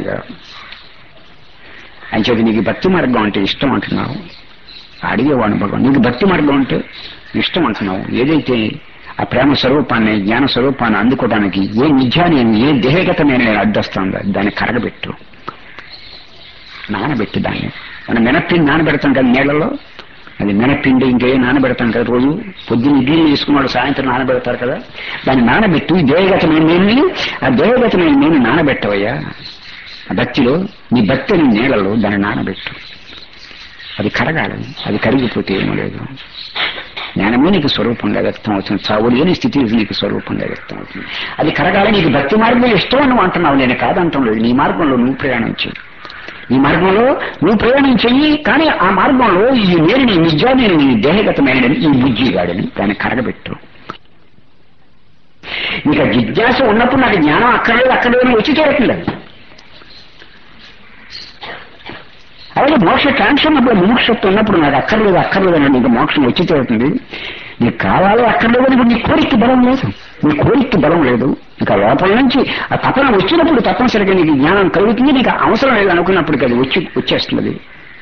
అని చెప్పి నీకు భక్తి మార్గం అంటే ఇష్టం అంటున్నావు, అడిగేవాడు భగవాన్. నీకు భక్తి మార్గం అంటే ఇష్టం అంటున్నావు, ఏదైతే ఆ ప్రేమ స్వరూపాన్ని జ్ఞాన స్వరూపాన్ని అందుకోవడానికి ఏ నిజాన్ని ఏ దేహగతమైన నేను అడ్డొస్తుందో దాన్ని కరగబెట్టు, నానబెట్టు. దాన్ని మనం మినప్పిండి నానబెడతాం కదా నీళ్లలో, అది మినప్పిండి ఇంకే నానబెడతాం కదా, రోజు పొద్దున్న ఇడ్లీలు తీసుకున్నాడు, సాయంత్రం నానబెడతారు కదా, దాన్ని నానబెట్టు. ఈ దేహగతమైన నేను ఆ దేహగతమైన నేను నానబెట్టవయ్యా. ఆ భక్తిలో నీ భక్తి నీ నీళ్లలో దాన్ని నానబెట్టు. అది కరగాలి, అది కరిగిపోతే ఏమో లేదు. జ్ఞానమే నీకు స్వరూపంగా వ్యక్తం అవుతుంది, చావు లేని స్థితి నీకు స్వరూపంగా వ్యక్తం అవుతుంది. అది కరగాలి. నీకు భక్తి మార్గం ఇష్టం అని అంటున్నావు, నేను కాదంటాం లేదు. నీ మార్గంలో నువ్వు ప్రయాణం చెయ్యి, నీ మార్గంలో నువ్వు ప్రయాణం చెయ్యి. కానీ ఆ మార్గంలో ఈ నేను నీ నిజాన్ని నీ దేహగతమైన ఈ బుజ్జిగాడని దాన్ని కరగబెట్టు. నీకు జిజ్ఞాస ఉన్నప్పుడు నాకు జ్ఞానం అక్కర్లేదు అక్కర్లేదు వచ్చి చేరుతుంది. అలాగే మోక్ష కాంక్ష ఉన్నప్పుడు, ముముక్షత్వం ఉన్నప్పుడు నాకు అక్కర్లేదు అక్కర్లేదు అని నీకు మోక్షం వచ్చి తీరుతుంది. నీకు కావాలి అక్కర్లేదు ఇప్పుడు నీ కోరిక బలం లేదు, నీ కోరిక బలం లేదు. ఇంకా లోపల నుంచి ఆ తపన వచ్చినప్పుడు తప్పనిసరిగా నీకు జ్ఞానం కలుగుతుంది. నీకు అవసరం లేదు అనుకున్నప్పటికీ అది వచ్చి వచ్చేస్తుంది.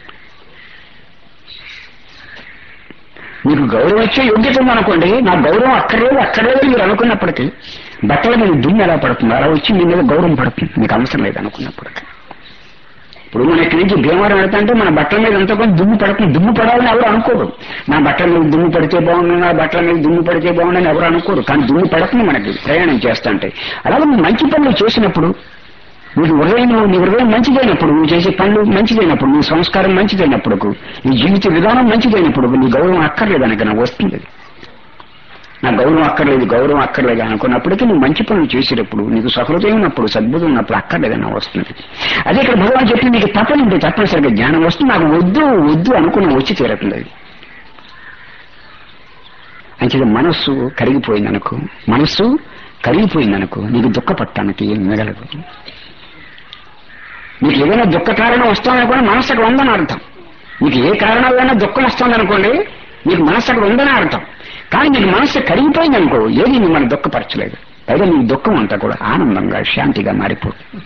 మీకు గౌరవం వచ్చే యోగ్యత ఉందనుకోండి, నాకు గౌరవం అక్కర్లేదు అక్కర్లేదు మీరు అనుకున్నప్పటికీ బట్టల మీద దుమ్ము ఎలా పడుతుంది అలా వచ్చి మీ మీద గౌరవం పడుతుంది, మీకు అవసరం లేదు అనుకున్నప్పటికీ. ఇప్పుడు మన ఇక్కడి నుంచి భీమవరం వెళ్తాంటే మన బట్టల మీద అంతా కొంచెం దుమ్ము పడుతుంది. దుమ్ము పడాలని ఎవరు అనుకోరు. నా బట్టల మీద దుమ్ము పడితే బాగుండు, నా బట్టల మీద దుమ్ము పడితే బాగుండని ఎవరు అనుకోరు. కానీ దుమ్ము పడుతుంది మనకి ప్రయాణం చేస్తుంటే. అలాగే నువ్వు మంచి పనులు చేసినప్పుడు, నీకు హృదయం నీ హృదయం మంచిదైనప్పుడు, నువ్వు చేసే పనులు మంచిదైనప్పుడు, నీ సంస్కారం మంచిదైనప్పుడు, నీ జీవిత విధానం మంచిదైనప్పుడు నీ గౌరవం అక్కర్లేదు అనక వస్తుంది. నా గౌరవం అక్కర్లేదు గౌరవం అక్కర్లేదు అనుకున్నప్పటికీ నువ్వు మంచి పనులు చేసేటప్పుడు, నీకు సహృదయం ఉన్నప్పుడు, సద్బుద్ధం ఉన్నప్పుడు అక్కర్లేదన్నా వస్తుంది. అదే ఇక్కడ భగవాన్ చెప్పి నీకు తప్పని ఉంటే తప్పనిసరిగా జ్ఞానం వస్తుంది. నాకు వద్దు వద్దు అనుకున్న వచ్చి తీరట్లేదు. అంచేది మనస్సు కరిగిపోయిందనుకో, మనస్సు కరిగిపోయిందనుకో నీకు దుఃఖపట్టానికి ఏం మిగలదు. నీకు ఏదైనా దుఃఖ కారణం వస్తుందనుకోండి మనస్సు అక్కడ ఉందని అర్థం. నీకు ఏ కారణాలైనా దుఃఖం వస్తుందనుకోండి నీకు మనస్సు అక్కడ ఉందని అర్థం. కానీ నీకు మనస్సు కరిగిపోయింది అనుకో ఏది మిమ్మల్ని దుఃఖపరచలేదు. పైగా నీ దుఃఖం అంతా కూడా ఆనందంగా శాంతిగా మారిపోతుంది.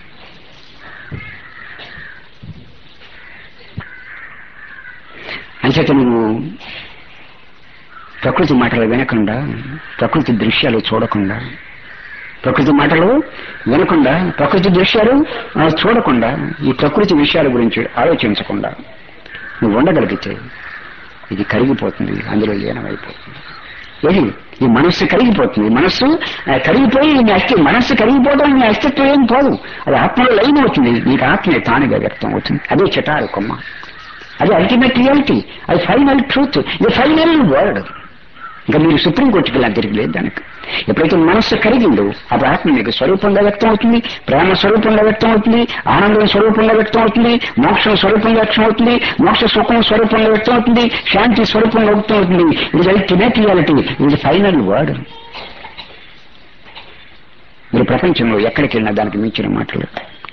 అంచేత నువ్వు ప్రకృతి మాటలు వినకుండా, ప్రకృతి దృశ్యాలు చూడకుండా, ప్రకృతి మాటలు వినకుండా, ప్రకృతి దృశ్యాలు చూడకుండా, ఈ ప్రకృతి విషయాల గురించి ఆలోచించకుండా నువ్వు ఉండగలిగితే ఇది కరిగిపోతుంది, అందులో లీనమైపోతుంది. ఏది ఈ మనస్సు కరిగిపోతుంది. మనస్సు కరిగిపోయి నీ అస్థి మనస్సు కరిగిపోవడం నీ అస్తిత్వం ఏం పోదు, అది ఆత్మలో లైన్ అవుతుంది. నీకు ఆత్మే తానుగా వ్యక్తం అవుతుంది. అదే చిటారు కొమ్మ, అది అల్టిమేట్ రియాలిటీ, అది ఫైనల్ ట్రూత్, ఇది ఫైనల్ వర్డ్. ఇంకా మీరు సుప్రీంకోర్టుకి ఇలా తిరిగి లేదు దానికి. ఎప్పుడైతే మనస్సు కరిగిందో అప్పుడు ఆత్మ మీకు స్వరూపంగా వ్యక్తం అవుతుంది, ప్రేమ స్వరూపంగా వ్యక్తం అవుతుంది, ఆనందం స్వరూపంగా వ్యక్తం అవుతుంది, మోక్షం స్వరూపంగా వ్యక్తం అవుతుంది, మోక్ష సుఖం స్వరూపంగా వ్యక్తం అవుతుంది, శాంతి స్వరూపంగా వ్యక్తం అవుతుంది. ఇది అల్టిమేట్ రియాలిటీ, ఇది ఫైనల్ వర్డ్. మీరు ప్రపంచంలో ఎక్కడికి వెళ్ళినా దానికి మించిన మాటలు.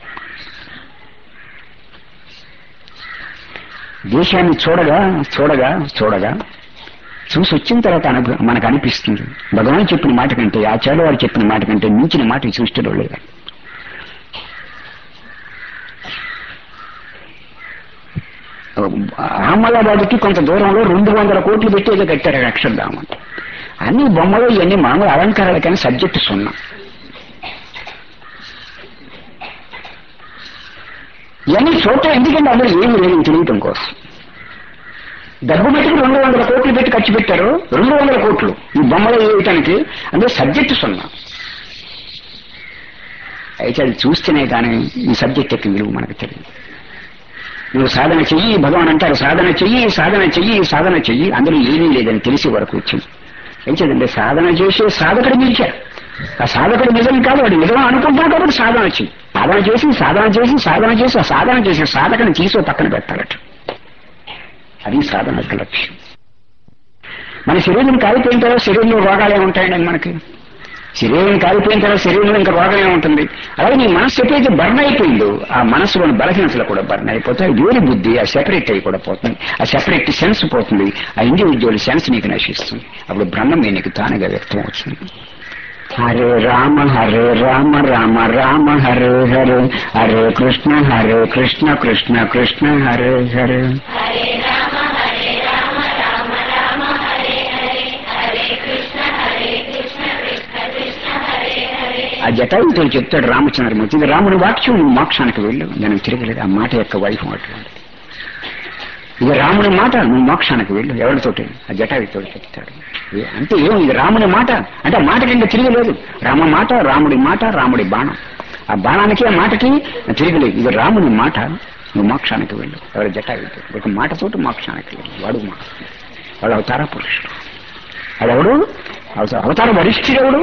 దేశాన్ని చూడగా చూడగా చూడగా చూసి వచ్చిన తర్వాత అనుభవం మనకు అనిపిస్తుంది భగవాన్ చెప్పిన మాట కంటే, ఆచార్య వారు చెప్పిన మాట కంటే మించిన మాట ఈ సృష్టిలో లేదు. అహ్మదాబాద్కి కొంత దూరంలో రెండు వందల కోట్లు పెట్టి ఏదో కట్టారు అక్షరధామం అంటే. అన్ని బొమ్మలు ఇవన్నీ మామూలు అలంకారాలు కానీ సబ్జెక్టు సున్నా. ఇవన్నీ చూడటం ఎందుకంటే అందరూ ఏమి లేదు తెలియటం కోసం. డబ్బు మటుకు రెండు వందల కోట్లు పెట్టి ఖర్చు పెట్టారు, రెండు వందల కోట్లు ఈ బొమ్మలు వేయటానికి. అందులో సబ్జెక్టు సున్నా. అయితే అది చూస్తేనే కానీ ఈ సబ్జెక్ట్ యొక్క విలువ మనకు తెలియదు. నువ్వు సాధన చెయ్యి భగవాన్ అంటారు, సాధన చెయ్యి సాధన చెయ్యి సాధన చెయ్యి, అందులో ఏమీ లేదని తెలిసే వరకు వచ్చింది. ఏం చేద్దంటే సాధన చేసే సాధకుడు నిలిచారు. ఆ సాధకుడు నిజం కాదు, వాడు నిజం అనుకుంటాడు కాబట్టి సాధన చెయ్యి. సాధన చేసి సాధన చేసి సాధన చేసి ఆ సాధన చేసే సాధకుని తీసో పక్కన పెట్టాలట. అది సాధన యొక్క లక్ష్యం. మన శరీరం కాలిపోయిన తర్వాత శరీరంలో రోగాలే ఉంటాయండి మనకి. శరీరం కాలిపోయిన తర్వాత శరీరంలో ఇంకా రోగమే ఉంటుంది. అలాగే నీ మనస్సు ఎప్పుడైతే బర్న్ అయిపోయిందో ఆ మనస్సులోని బలహీనతలు కూడా బర్న్ అయిపోతాయి. వేరు బుద్ధి ఆ సెపరేట్ అయి కూడా పోతుంది. ఆ సెపరేట్ సెన్స్ పోతుంది. ఆ ఇండివిజువల్ సెన్స్ నీకు నశిస్తుంది. అప్పుడు బ్రహ్మం నీకు తానుగా వ్యక్తం అవుతుంది. హరే రామ హరే రామ రామ రామ హరే హరే, హరే కృష్ణ హరే కృష్ణ కృష్ణ కృష్ణ హరే హరే. ఆ జటాయుతో చెప్తాడు రామచంద్రమూర్తి, ఇది రాముని వాక్యం, నువ్వు మోక్షానికి వెళ్ళు. నేను తిరగలేదు. ఆ మాట యొక్క వైఫ్ అటువంటి ఇది రాముని మాట, నువ్వు మోక్షానికి వెళ్ళు. ఎవరితోటి? ఆ జటాయుతో చెప్తాడు. అంటే ఏం ఇది రాముని మాట అంటే ఆ మాట కింద తిరగలేదు. రామ మాట, రాముడి మాట, రాముడి బాణం. ఆ బాణానికి ఆ మాటకి తిరగలేదు. ఇది రాముని మాట, నువ్వు మోక్షానికి వెళ్ళు. ఎవరి జటాయుతో ఒక మాటతోటి మోక్షానికి వెళ్ళు. వాడు మాట, వాడు అవతార పురుషుడు. వాడెవడు? అవతార వరిష్ఠుడెవడు?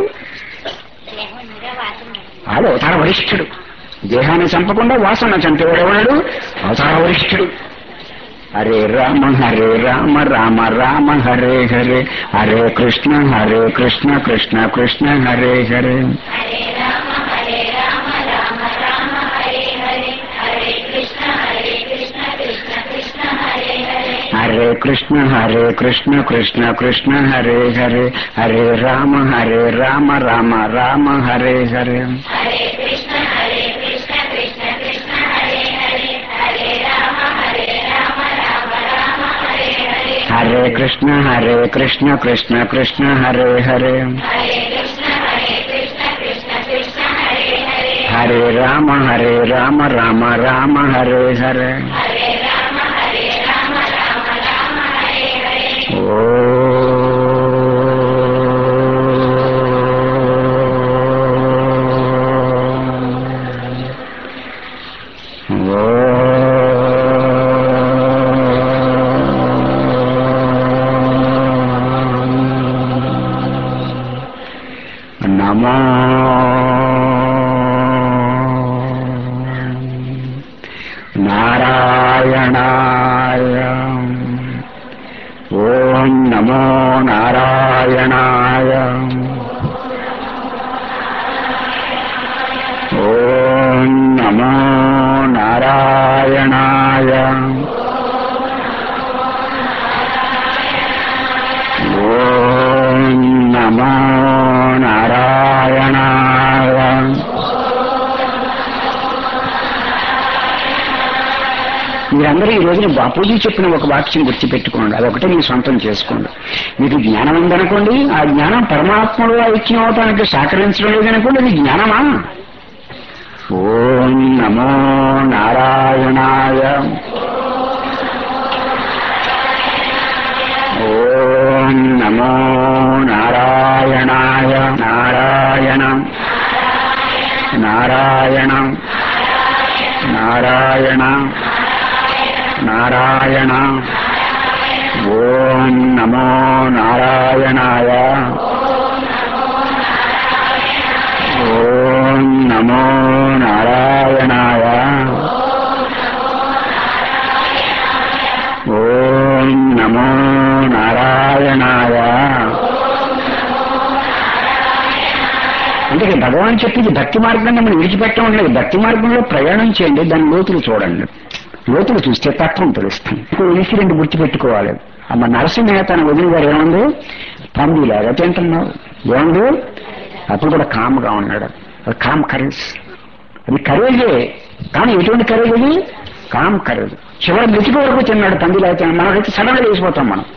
వాడు అవతార వరిష్ఠుడు. దేహాన్ని చంపకుండా వాసన చంపేవాడు ఎవడు? అవతార వరిష్ఠుడు. హరే రామ హరే రామ రామ రామ హరే హరే, హరే కృష్ణ హరే కృష్ణ కృష్ణ కృష్ణ హరే హరే. హరే కృష్ణ హరే కృష్ణ కృష్ణ కృష్ణ హరే హరే, హరే రామ హరే రామ రామ రామ హరే హరే. హరే కృష్ణ హరే కృష్ణ కృష్ణ కృష్ణ హరే హరే, హరే రామ హరే రామ రామ రామ హరే హరే. ఓ నమో నారాయణాయ. ఓం నమో నారాయణాయ. ఓం నమో నారాయణాయ. ఓం నమో నారాయణాయ. మీరందరూ ఈ రోజున బాపూజీ చెప్పిన ఒక వాక్యం గుర్తుపెట్టుకోండి. అదొకటే మీ సొంతం చేసుకోండి. మీకు జ్ఞానం ఉందనుకోండి, ఆ జ్ఞానం పరమాత్మలో ఐక్యం అవటానికి సహకరించడం లేదనుకోండి, అది జ్ఞానమా? ఓం నమో నారాయణాయ. ఓం నమో నారాయణాయ. నారాయణ నారాయణ నారాయణ నారాయణ. ఓం నమో నారాయణాయ. ఓం నమో నారాయణాయ. ఓం నమో నారాయణాయ. అందుకే భగవాన్ చెప్పింది భక్తి మార్గాన్ని మనం విడిచిపెట్టడం లేదు. భక్తి మార్గంలో ప్రయాణం చేయండి, దాని లోతులు చూడండి. లోతులు చూస్తే తత్వం తెలుస్తుంది. ఇప్పుడు ఇన్సిడెంట్ గుర్తుపెట్టుకోవాలి. అమ్మ నరసింహ తన వదిలి గారు ఏముంది, పందిలాగా తింటున్నావు ఏముంది, అప్పుడు కూడా కామ్గా ఉన్నాడు. అది కామ్ కరేజ్, అది కరేజే. కానీ ఎటువంటి కరేజ్ అది? Calm courage. చివరి మెతికి వరకు తిన్నాడు పందిలాగా. మనకైతే సడన్గా వేసిపోతాం మనం.